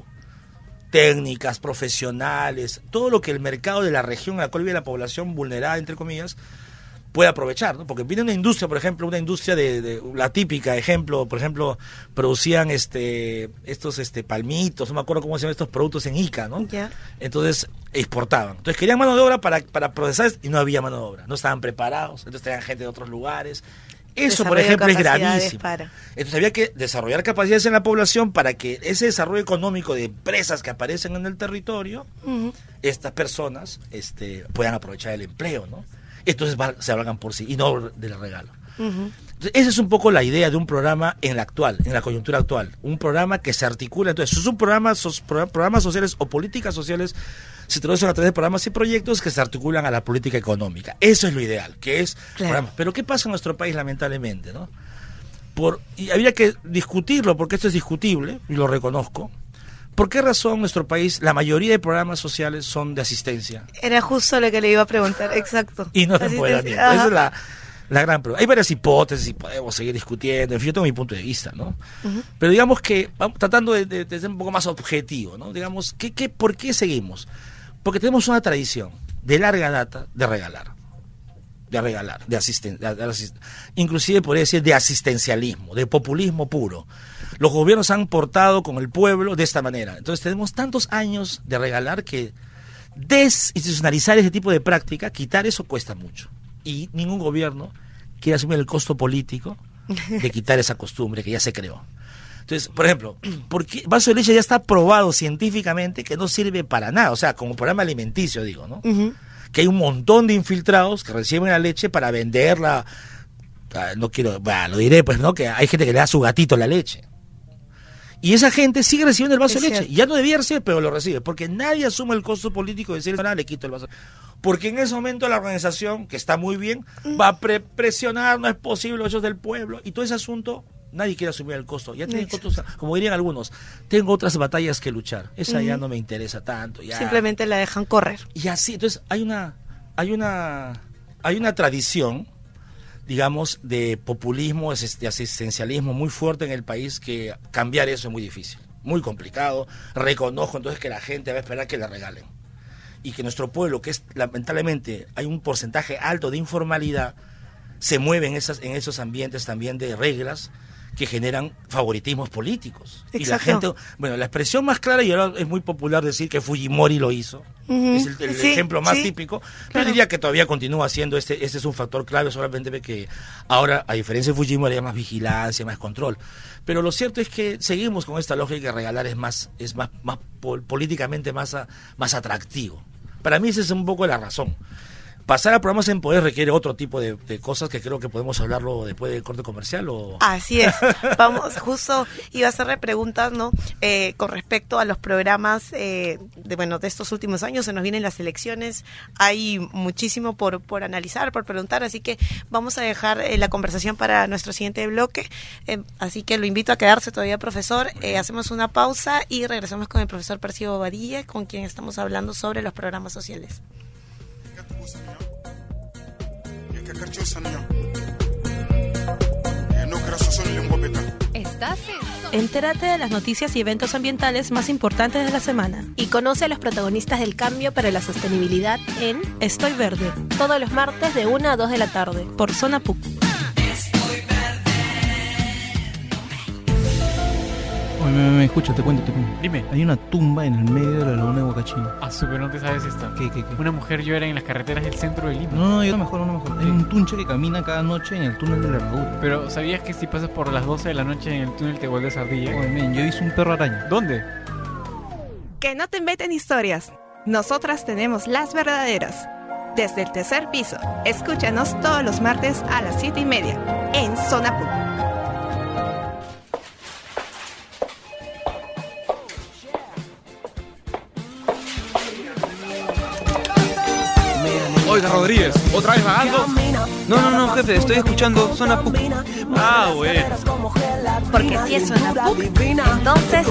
técnicas, profesionales, todo lo que el mercado de la región a la cual vive la población vulnerada, entre comillas, puede aprovechar, ¿no? Porque viene una industria, por ejemplo, una industria de, de la típica ejemplo, por ejemplo, producían este estos este palmitos, no me acuerdo cómo se llaman estos productos en Ica, ¿no? Yeah. Entonces exportaban. Entonces querían mano de obra para, para procesar y no había mano de obra, no estaban preparados, entonces traían gente de otros lugares. Eso, por ejemplo, es gravísimo. Para. Entonces había que desarrollar capacidades en la población para que ese desarrollo económico de empresas que aparecen en el territorio, uh-huh. estas personas este, puedan aprovechar el empleo, ¿no? Entonces va, se valgan por sí y no del regalo. Uh-huh. Entonces, esa es un poco la idea de un programa en la actual, en la coyuntura actual. Un programa que se articula. Entonces, es un programa, so, programas sociales o políticas sociales se traducen a través de programas y proyectos que se articulan a la política económica. Eso es lo ideal, que es claro. Programas. Pero ¿qué pasa en nuestro país, lamentablemente, ¿no? Por, y habría que discutirlo, porque esto es discutible, y lo reconozco. ¿Por qué razón en nuestro país la mayoría de programas sociales son de asistencia? Era justo lo que le iba a preguntar, exacto. Y no de empoderamiento. Esa es la, la gran pregunta. Hay varias hipótesis y podemos seguir discutiendo. En fin, yo tengo mi punto de vista, ¿no? Uh-huh. Pero digamos que, vamos tratando de, de, de ser un poco más objetivo, ¿no? Digamos, ¿qué, qué, ¿por qué seguimos? Porque tenemos una tradición de larga data de regalar. De regalar, de asistencia. Asisten inclusive podría decir de asistencialismo, de populismo puro. Los gobiernos han portado con el pueblo de esta manera. Entonces tenemos tantos años de regalar que desinstitucionalizar ese tipo de práctica, quitar eso cuesta mucho. Y ningún gobierno quiere asumir el costo político de quitar esa costumbre que ya se creó. Entonces, por ejemplo, porque vaso de leche ya está probado científicamente que no sirve para nada, o sea, como programa alimenticio, digo, ¿no? Uh-huh. Que hay un montón de infiltrados que reciben la leche para venderla. No quiero, bueno, lo diré, pues, ¿no? Que hay gente que le da a su gatito la leche. Y esa gente sigue recibiendo el vaso es de leche. Cierto. Ya no debía recibir, pero lo recibe. Porque nadie asume el costo político de decir, nada, le quito el vaso. Porque en ese momento la organización, que está muy bien, mm. va a pre presionar, no es posible, los hechos del pueblo. Y todo ese asunto, nadie quiere asumir el costo. Ya tienen otros, como dirían algunos, tengo otras batallas que luchar. Esa mm. ya no me interesa tanto. Ya. Simplemente la dejan correr. Y así, entonces hay una, hay una, hay una tradición, digamos, de populismo, de asistencialismo muy fuerte en el país, que cambiar eso es muy difícil, muy complicado. Reconozco entonces que la gente va a esperar que le regalen. Y que nuestro pueblo, que es lamentablemente hay un porcentaje alto de informalidad, se mueve en, esas, en esos ambientes también de reglas que generan favoritismos políticos. Exacto. Y la gente, bueno, la expresión más clara, y ahora es muy popular decir que Fujimori lo hizo, uh-huh. es el, el sí, ejemplo más sí. típico, pero claro. diría que todavía continúa siendo, este, este es un factor clave, solamente que ahora, a diferencia de Fujimori, hay más vigilancia, más control. Pero lo cierto es que seguimos con esta lógica que regalar es más, es más, más pol, políticamente más, a, más atractivo. Para mí esa es un poco la razón. Pasar a programas en poder requiere otro tipo de, de cosas que creo que podemos hablarlo después del corte comercial. ¿O? Así es. Vamos, justo iba a hacerle preguntas, ¿no? Eh, con respecto a los programas eh, de bueno de estos últimos años. Se nos vienen las elecciones. Hay muchísimo por, por analizar, por preguntar. Así que vamos a dejar eh, la conversación para nuestro siguiente bloque. Eh, así que lo invito a quedarse todavía, profesor. Eh, hacemos una pausa y regresamos con el profesor Percio Bobadilla, con quien estamos hablando sobre los programas sociales. ¿Estás en? Entérate de las noticias y eventos ambientales más importantes de la semana. Y conoce a los protagonistas del cambio para la sostenibilidad en Estoy Verde. Todos los martes de una a dos de la tarde. Por Zona P U C. Oye, me, me escucha, te cuento, te cuento. Dime. Hay una tumba en el medio de la laguna de Huacachina. Ah, súper, no te sabes esta. ¿Qué, qué, qué? Una mujer llora en las carreteras del centro de Lima. No, no, yo no mejor, no mejor. Hay un tunche que camina cada noche en el túnel de la herradura. Pero, ¿sabías que si pasas por las doce de la noche en el túnel te vuelves ardilla? Oye, men, yo hice un perro araña. ¿Dónde? Que no te inventen historias. Nosotras tenemos las verdaderas. Desde el tercer piso. Escúchanos todos los martes a las siete y media en Zona P U C. Oiga, Rodríguez, ¿otra vez vagando? No, no, no, jefe, estoy escuchando Zona P U C. Ah, bueno. Porque si es Zona P U C, entonces...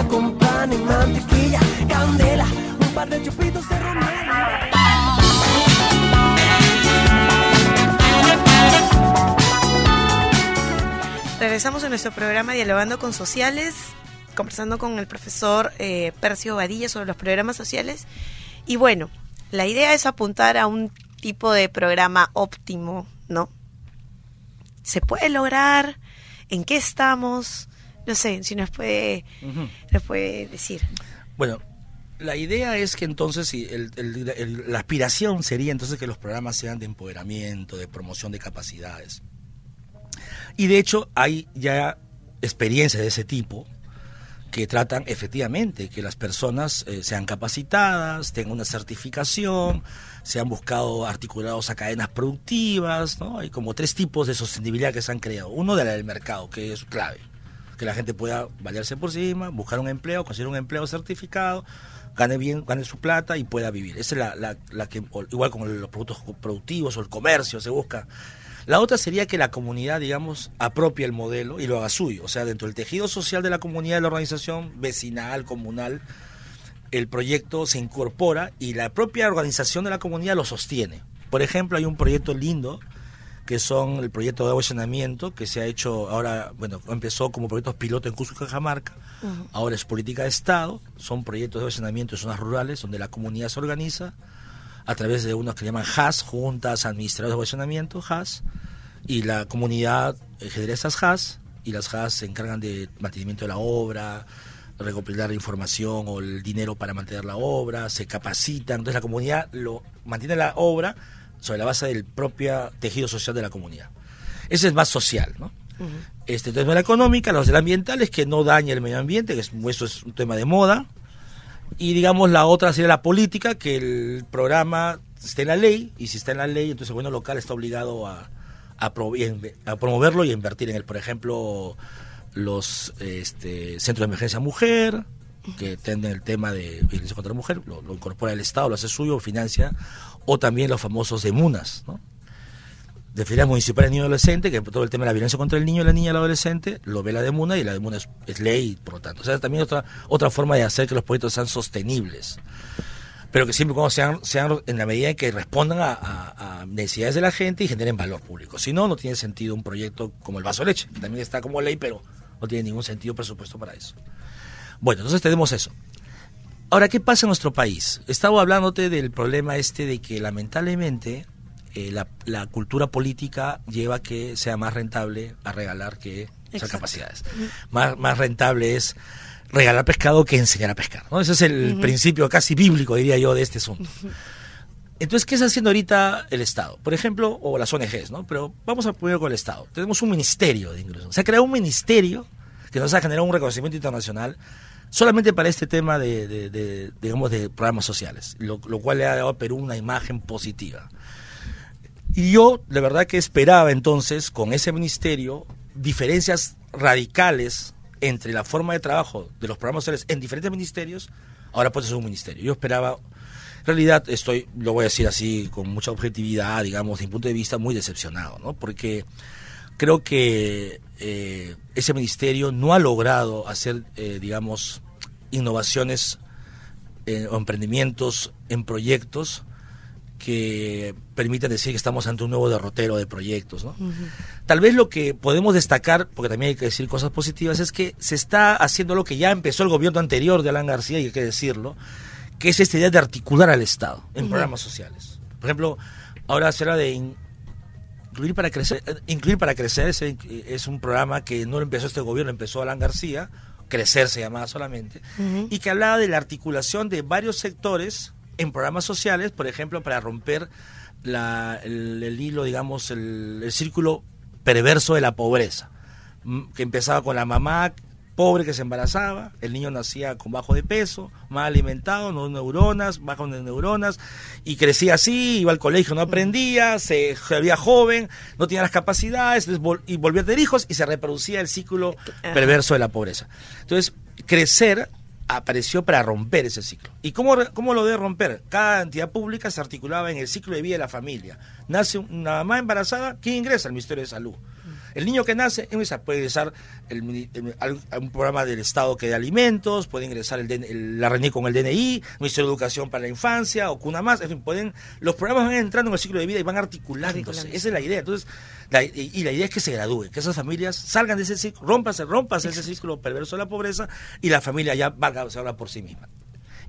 Regresamos a nuestro programa Dialogando con Sociales, conversando con el profesor eh, Percio Bobadilla sobre los programas sociales. Y bueno, la idea es apuntar a un tipo de programa óptimo, ¿no? ¿Se puede lograr? ¿En qué estamos? No sé, si nos puede, uh-huh. nos puede decir. Bueno, la idea es que entonces, el, el, el, la aspiración sería entonces que los programas sean de empoderamiento, de promoción de capacidades. Y de hecho hay ya experiencias de ese tipo que tratan efectivamente que las personas eh, sean capacitadas, tengan una certificación, se han buscado articulados a cadenas productivas, ¿no? Hay como tres tipos de sostenibilidad que se han creado. Uno de la del mercado, que es clave, que la gente pueda valerse por sí misma, buscar un empleo, conseguir un empleo certificado, gane bien, gane su plata y pueda vivir. Esa es la, la, la que, igual con los productos productivos o el comercio se busca. La otra sería que la comunidad, digamos, apropie el modelo y lo haga suyo. O sea, dentro del tejido social de la comunidad, de la organización vecinal, comunal, el proyecto se incorpora y la propia organización de la comunidad lo sostiene. Por ejemplo, hay un proyecto lindo que son el proyecto de agua y saneamiento que se ha hecho ahora, bueno, empezó como proyectos piloto en Cusco y Cajamarca, uh-huh. ahora es política de Estado, son proyectos de agua y saneamiento en zonas rurales donde la comunidad se organiza a través de unos que llaman J A S, Juntas Administradoras de Agua y Saneamiento, J A S, y la comunidad genera esas J A S, y las J A S se encargan de mantenimiento de la obra, recopilar la información o el dinero para mantener la obra, se capacitan, entonces la comunidad lo mantiene la obra sobre la base del propio tejido social de la comunidad. Ese es más social, ¿no? Uh-huh. Este, entonces, la económica, los del ambiental es que no dañe el medio ambiente, que es, eso es un tema de moda. Y digamos la otra sería la política, que el programa esté en la ley, y si está en la ley, entonces el gobierno local está obligado a, a, pro, a promoverlo y a invertir en él. Por ejemplo, los este, centros de emergencia mujer, que tienen el tema de violencia contra la mujer, lo, lo incorpora el Estado, lo hace suyo, financia, o también los famosos de MUNAS, ¿no? De Ferias Municipales Niño y Adolescente, que todo el tema de la violencia contra el niño, la niña y el adolescente, lo ve la de MUNA, y la de MUNA es, es ley, por lo tanto. O sea, también otra otra forma de hacer que los proyectos sean sostenibles. Pero que siempre cuando sean, sean en la medida en que respondan a, a, a necesidades de la gente y generen valor público. Si no, no tiene sentido un proyecto como el vaso de leche, que también está como ley, pero no tiene ningún sentido presupuesto para eso. Bueno, entonces tenemos eso. Ahora, ¿qué pasa en nuestro país? Estaba hablándote del problema este de que lamentablemente eh, la, la cultura política lleva a que sea más rentable a regalar que hacer capacidades. Más, más rentable es regalar pescado que enseñar a pescar, ¿no? Ese es el uh-huh. principio casi bíblico, diría yo, de este asunto. Uh-huh. Entonces, ¿qué está haciendo ahorita el Estado? Por ejemplo, o las O N Ges, ¿no? Pero vamos a poner con el Estado. Tenemos un ministerio de ingresos. Se ha creado un ministerio que nos ha generado un reconocimiento internacional solamente para este tema de, de, de digamos, de programas sociales, lo, lo cual le ha dado a Perú una imagen positiva. Y yo, de verdad que esperaba entonces, con ese ministerio, diferencias radicales entre la forma de trabajo de los programas sociales en diferentes ministerios. Ahora pues es un ministerio. Yo esperaba, en realidad estoy, lo voy a decir así, con mucha objetividad, digamos, desde mi punto de vista, muy decepcionado, ¿no? Porque creo que eh, ese ministerio no ha logrado hacer, eh, digamos, innovaciones eh, o emprendimientos en proyectos que permitan decir que estamos ante un nuevo derrotero de proyectos, ¿no? Uh-huh. Tal vez lo que podemos destacar, porque también hay que decir cosas positivas, es que se está haciendo lo que ya empezó el gobierno anterior de Alan García, y hay que decirlo, que es esta idea de articular al Estado en uh-huh. programas sociales. Por ejemplo, ahora se habla de in- incluir para crecer. Incluir para crecer es, es un programa que no lo empezó este gobierno, empezó Alan García, Crecer se llamaba solamente, uh-huh. y que hablaba de la articulación de varios sectores en programas sociales, por ejemplo, para romper la, el, el hilo, digamos, el, el círculo perverso de la pobreza, que empezaba con la mamá pobre que se embarazaba, el niño nacía con bajo de peso, mal alimentado, no neuronas, bajo de neuronas, y crecía así, iba al colegio, no aprendía, se volvía joven, no tenía las capacidades, y volvía a tener hijos, y se reproducía el ciclo perverso de la pobreza. Entonces, Crecer apareció para romper ese ciclo. ¿Y cómo, cómo lo debe romper? Cada entidad pública se articulaba en el ciclo de vida de la familia. Nace una mamá embarazada, ¿quién ingresa? El Ministerio de Salud. El niño que nace puede ingresar el, el, a un programa del Estado que dé alimentos, puede ingresar el, el, la R E N I con el D N I, el Ministerio de Educación para la Infancia, o Cuna Más, en fin, pueden, los programas van entrando en el ciclo de vida y van articulándose. Esa es la idea. Entonces, la, y, y la idea es que se gradúen, que esas familias salgan de ese ciclo, rompanse, rompanse ese ciclo perverso de la pobreza, y la familia ya valga se habla por sí misma.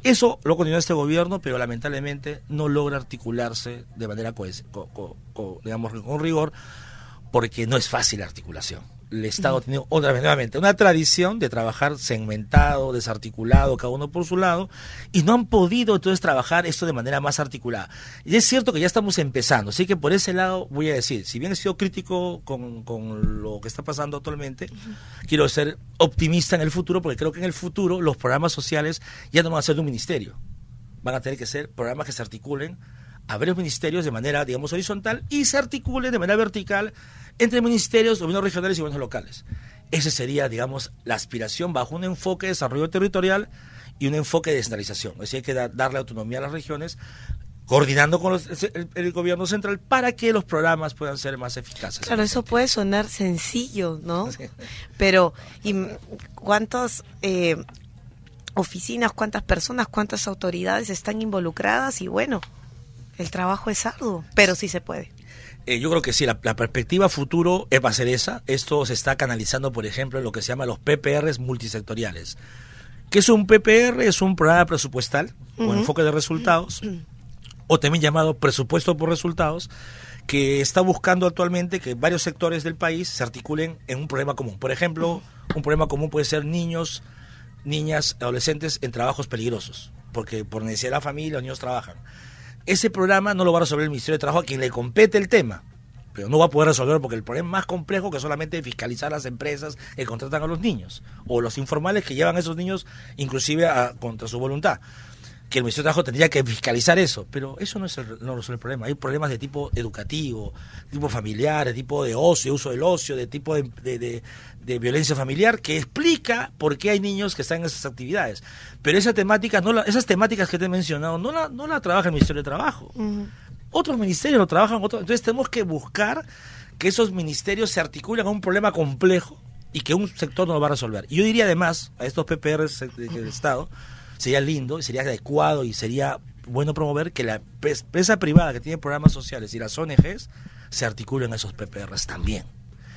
Eso lo continúa este gobierno, pero lamentablemente no logra articularse de manera cohes- co- co- co- digamos, con rigor, porque no es fácil la articulación. El Estado tiene otra vez nuevamente una tradición de trabajar segmentado, desarticulado, cada uno por su lado, y no han podido entonces trabajar esto de manera más articulada. Y es cierto que ya estamos empezando, así que por ese lado voy a decir, si bien he sido crítico con, con lo que está pasando actualmente, uh-huh. quiero ser optimista en el futuro, porque creo que en el futuro los programas sociales ya no van a ser de un ministerio, van a tener que ser programas que se articulen a varios ministerios de manera, digamos, horizontal y se articulen de manera vertical entre ministerios, gobiernos regionales y gobiernos locales. Esa sería, digamos, la aspiración bajo un enfoque de desarrollo territorial y un enfoque de descentralización. Es decir, hay que da, darle autonomía a las regiones, coordinando con los, el, el gobierno central para que los programas puedan ser más eficaces. Claro, eso sentido. Puede sonar sencillo, ¿no? Sí. Pero, ¿y cuántas eh, oficinas, cuántas personas, cuántas autoridades están involucradas? Y bueno, el trabajo es arduo, pero sí se puede. Eh, yo creo que sí, la, la perspectiva futuro va a ser esa. Esto se está canalizando, por ejemplo, en lo que se llama los P P Rs multisectoriales. ¿Qué es un P P R? Es un programa presupuestal uh-huh. o enfoque de resultados, uh-huh. o también llamado presupuesto por resultados, que está buscando actualmente que varios sectores del país se articulen en un problema común. Por ejemplo, un problema común puede ser niños, niñas, adolescentes en trabajos peligrosos, porque por necesidad de la familia los niños trabajan. Ese programa no lo va a resolver el Ministerio de Trabajo, a quien le compete el tema, pero no va a poder resolverlo porque el problema es más complejo que solamente fiscalizar las empresas que contratan a los niños o los informales que llevan a esos niños inclusive a, contra su voluntad. Que el Ministerio de Trabajo tendría que fiscalizar eso, pero eso no es el, no resuelve el problema. Hay problemas de tipo educativo, de tipo familiar, de tipo de ocio, de uso del ocio, de tipo de, de, de, de violencia familiar, que explica por qué hay niños que están en esas actividades. Pero esa temática, no la, esas temáticas que te he mencionado, no la, no la trabaja el Ministerio de Trabajo. Uh-huh. Otros ministerios lo trabajan, otros, entonces tenemos que buscar que esos ministerios se articulen a un problema complejo y que un sector no lo va a resolver. Y yo diría además, a estos P P Rs del Estado, sería lindo, sería adecuado y sería bueno promover que la empresa privada que tiene programas sociales y las O N Ges se articulen a esos P P Rs también.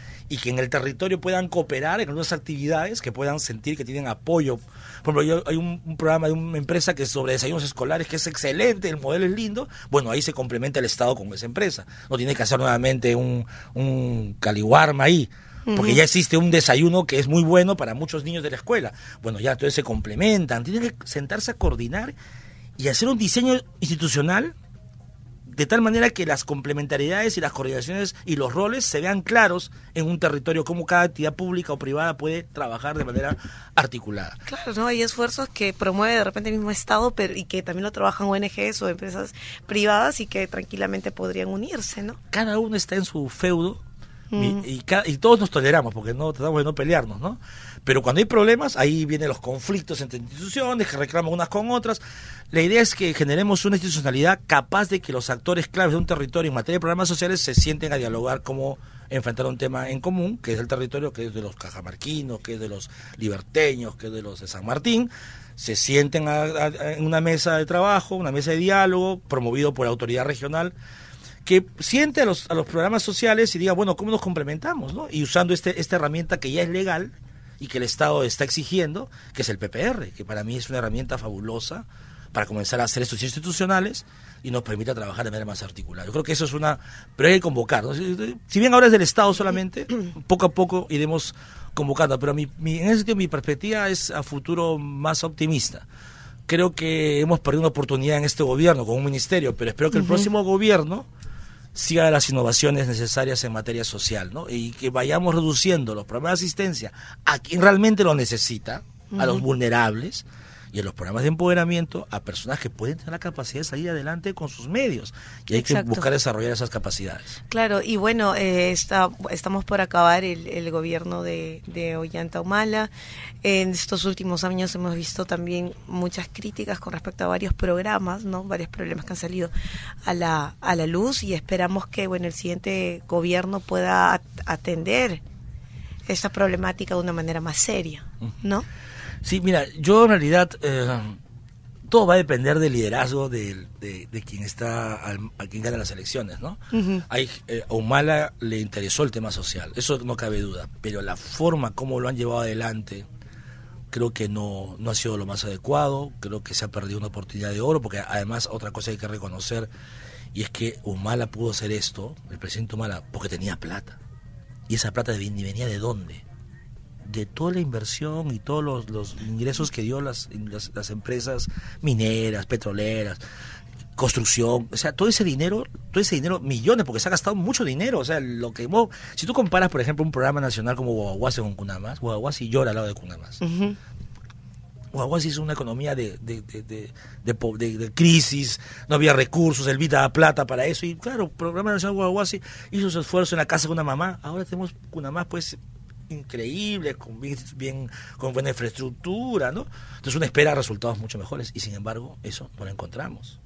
Y que en el territorio puedan cooperar en algunas actividades, que puedan sentir que tienen apoyo. Por ejemplo, yo, hay un, un programa de una empresa que es sobre desayunos escolares, que es excelente, el modelo es lindo. Bueno, ahí se complementa el Estado con esa empresa. No tiene que hacer nuevamente un, un caliwarma ahí, porque ya existe un desayuno que es muy bueno para muchos niños de la escuela. Bueno, ya entonces se complementan, tienen que sentarse a coordinar y hacer un diseño institucional de tal manera que las complementariedades y las coordinaciones y los roles se vean claros en un territorio, como cada actividad pública o privada puede trabajar de manera articulada. Claro, ¿no? Hay esfuerzos que promueve de repente el mismo Estado, pero y que también lo trabajan O N Ges o empresas privadas y que tranquilamente podrían unirse, ¿no? Cada uno está en su feudo. Mm. Y, y, y todos nos toleramos porque no tratamos de no pelearnos, ¿no? Pero cuando hay problemas, ahí vienen los conflictos entre instituciones que reclaman unas con otras. La idea es que generemos una institucionalidad capaz de que los actores claves de un territorio en materia de programas sociales se sienten a dialogar cómo enfrentar un tema en común, que es el territorio, que es de los cajamarquinos, que es de los liberteños, que es de los de San Martín. Se sienten a, a, en una mesa de trabajo, una mesa de diálogo, promovido por la autoridad regional, que siente a los, a los programas sociales y diga, bueno, ¿cómo nos complementamos, ¿no? Y usando este, esta herramienta que ya es legal y que el Estado está exigiendo, que es el P P R, que para mí es una herramienta fabulosa para comenzar a hacer estos institucionales y nos permita trabajar de manera más articulada. Yo creo que eso es una... Pero hay que convocar, ¿no? Si bien ahora es del Estado solamente, poco a poco iremos convocando, pero mi, mi, en ese sentido mi perspectiva es a futuro más optimista. Creo que hemos perdido una oportunidad en este gobierno con un ministerio, pero espero que el uh-huh. próximo gobierno siga las innovaciones necesarias en materia social, ¿no? Y que vayamos reduciendo los programas de asistencia a quien realmente lo necesita, uh-huh. a los vulnerables, y en los programas de empoderamiento a personas que pueden tener la capacidad de salir adelante con sus medios. Y hay Exacto. que buscar desarrollar esas capacidades. Claro, y bueno, eh, está, estamos por acabar el, el gobierno de, de Ollanta Humala. En estos últimos años hemos visto también muchas críticas con respecto a varios programas, ¿no? Varios problemas que han salido a la, a la luz y esperamos que, bueno, el siguiente gobierno pueda atender esta problemática de una manera más seria, ¿no? Sí, mira, yo en realidad eh, todo va a depender del liderazgo de, de, de quien está al, a quien gana las elecciones, ¿no? Uh-huh. Hay, eh, a Humala le interesó el tema social, eso no cabe duda, pero la forma como lo han llevado adelante, creo que no, no ha sido lo más adecuado, creo que se ha perdido una oportunidad de oro, porque además otra cosa hay que reconocer, y es que Humala pudo hacer esto, el presidente Humala, porque tenía plata. ¿Y esa plata venía de dónde? De toda la inversión y todos los, los ingresos que dio las, las, las empresas mineras, petroleras, construcción, o sea, todo ese dinero, todo ese dinero, millones, porque se ha gastado mucho dinero, o sea, lo que si tú comparas, por ejemplo, un programa nacional como Guaguasi con Cunamás, Guaguasi llora al lado de Cunamás. Uh-huh. Guaguasi es una economía de de de, de, de, de, de crisis, no había recursos, el V I T daba plata para eso, y claro, el programa nacional Guaguasi hizo su esfuerzo en la casa de una mamá, ahora tenemos Cunamás, pues, increíble, con bien, bien con buena infraestructura, ¿no? Entonces uno espera resultados mucho mejores, y sin embargo, eso no lo encontramos.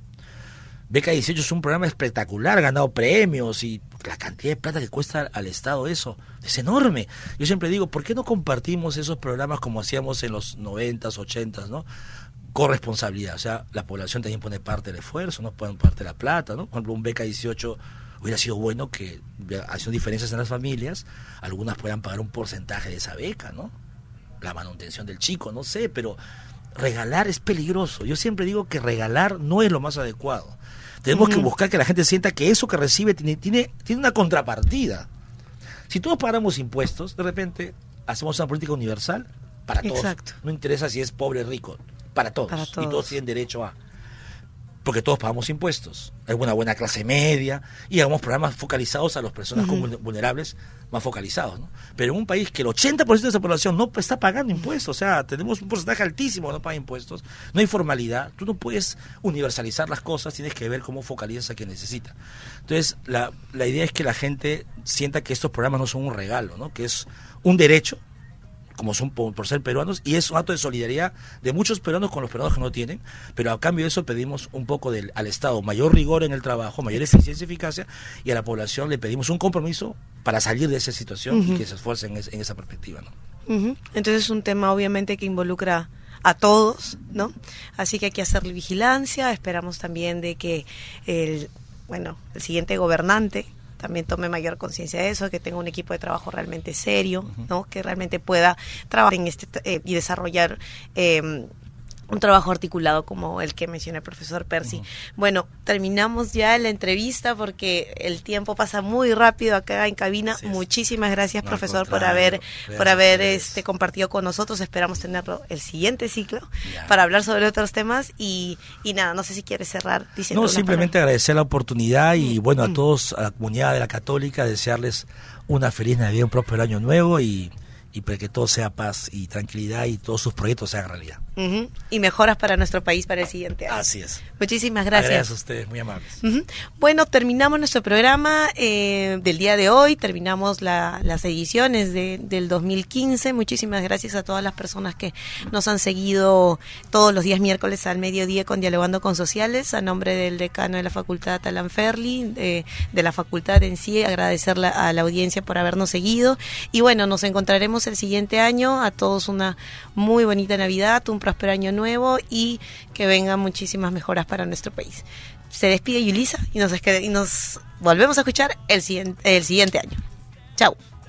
Beca dieciocho es un programa espectacular, ha ganado premios y la cantidad de plata que cuesta al Estado eso es enorme. Yo siempre digo, ¿por qué no compartimos esos programas como hacíamos en los noventas, ochentas, ¿no? Con responsabilidad, o sea, la población también pone parte del esfuerzo, no pone parte de la plata, ¿no? Por ejemplo, un Beca dieciocho hubiera sido bueno que, haciendo diferencias en las familias, algunas puedan pagar un porcentaje de esa beca, ¿no? La manutención del chico, no sé, pero regalar es peligroso. Yo siempre digo que regalar no es lo más adecuado. Tenemos uh-huh. que buscar que la gente sienta que eso que recibe tiene, tiene, tiene una contrapartida. Si todos pagamos impuestos, de repente hacemos una política universal para todos. Exacto. No interesa si es pobre o rico, para todos. para todos. Y todos tienen derecho a... Porque todos pagamos impuestos. Hay una buena clase media y hagamos programas focalizados a las personas uh-huh. vulnerables, más focalizados, ¿no? Pero en un país que el ochenta por ciento de esa población no está pagando impuestos, o sea, tenemos un porcentaje altísimo que no paga impuestos, no hay formalidad, tú no puedes universalizar las cosas, tienes que ver cómo focalizas a quien necesita. Entonces, la, la idea es que la gente sienta que estos programas no son un regalo, ¿no? Que es un derecho, como son por, por ser peruanos, y es un acto de solidaridad de muchos peruanos con los peruanos que no tienen, pero a cambio de eso pedimos un poco del, al Estado mayor rigor en el trabajo, mayor eficiencia y eficacia, y a la población le pedimos un compromiso para salir de esa situación uh-huh. y que se esfuercen en, en esa perspectiva, ¿no? Uh-huh. Entonces es un tema obviamente que involucra a todos, ¿no? Así que hay que hacerle vigilancia, esperamos también de que el, bueno, el siguiente gobernante también tome mayor conciencia de eso, que tenga un equipo de trabajo realmente serio, uh-huh. ¿no? Que realmente pueda trabajar en este eh, y desarrollar eh, un trabajo articulado como el que menciona el profesor Percy. Uh-huh. Bueno, terminamos ya la entrevista porque el tiempo pasa muy rápido acá en cabina. Sí, Muchísimas gracias, no, profesor, por haber gracias por haber este compartido con nosotros. Esperamos tenerlo el siguiente ciclo ya. para hablar sobre otros temas y, y nada, no sé si quieres cerrar diciendo. No, simplemente palabra. Agradecer la oportunidad y bueno, a todos, a la comunidad de la Católica, desearles una feliz Navidad, un próspero año nuevo y y para que todo sea paz y tranquilidad y todos sus proyectos sean realidad. Uh-huh. Y mejoras para nuestro país para el siguiente año. Así es. Muchísimas gracias. Gracias a ustedes, muy amables. Uh-huh. Bueno, terminamos nuestro programa eh, del día de hoy, terminamos la, las ediciones de, del dos mil quince. Muchísimas gracias a todas las personas que nos han seguido todos los días miércoles al mediodía con Dialogando con Sociales. A nombre del decano de la Facultad Alan Ferli, de, de la facultad en sí, agradecerle a la audiencia por habernos seguido. Y bueno, nos encontraremos el siguiente año. A todos una muy bonita Navidad, un próspero año nuevo y que vengan muchísimas mejoras para nuestro país. Se despide Yulisa y nos, y nos volvemos a escuchar el siguiente, el siguiente año. Chao.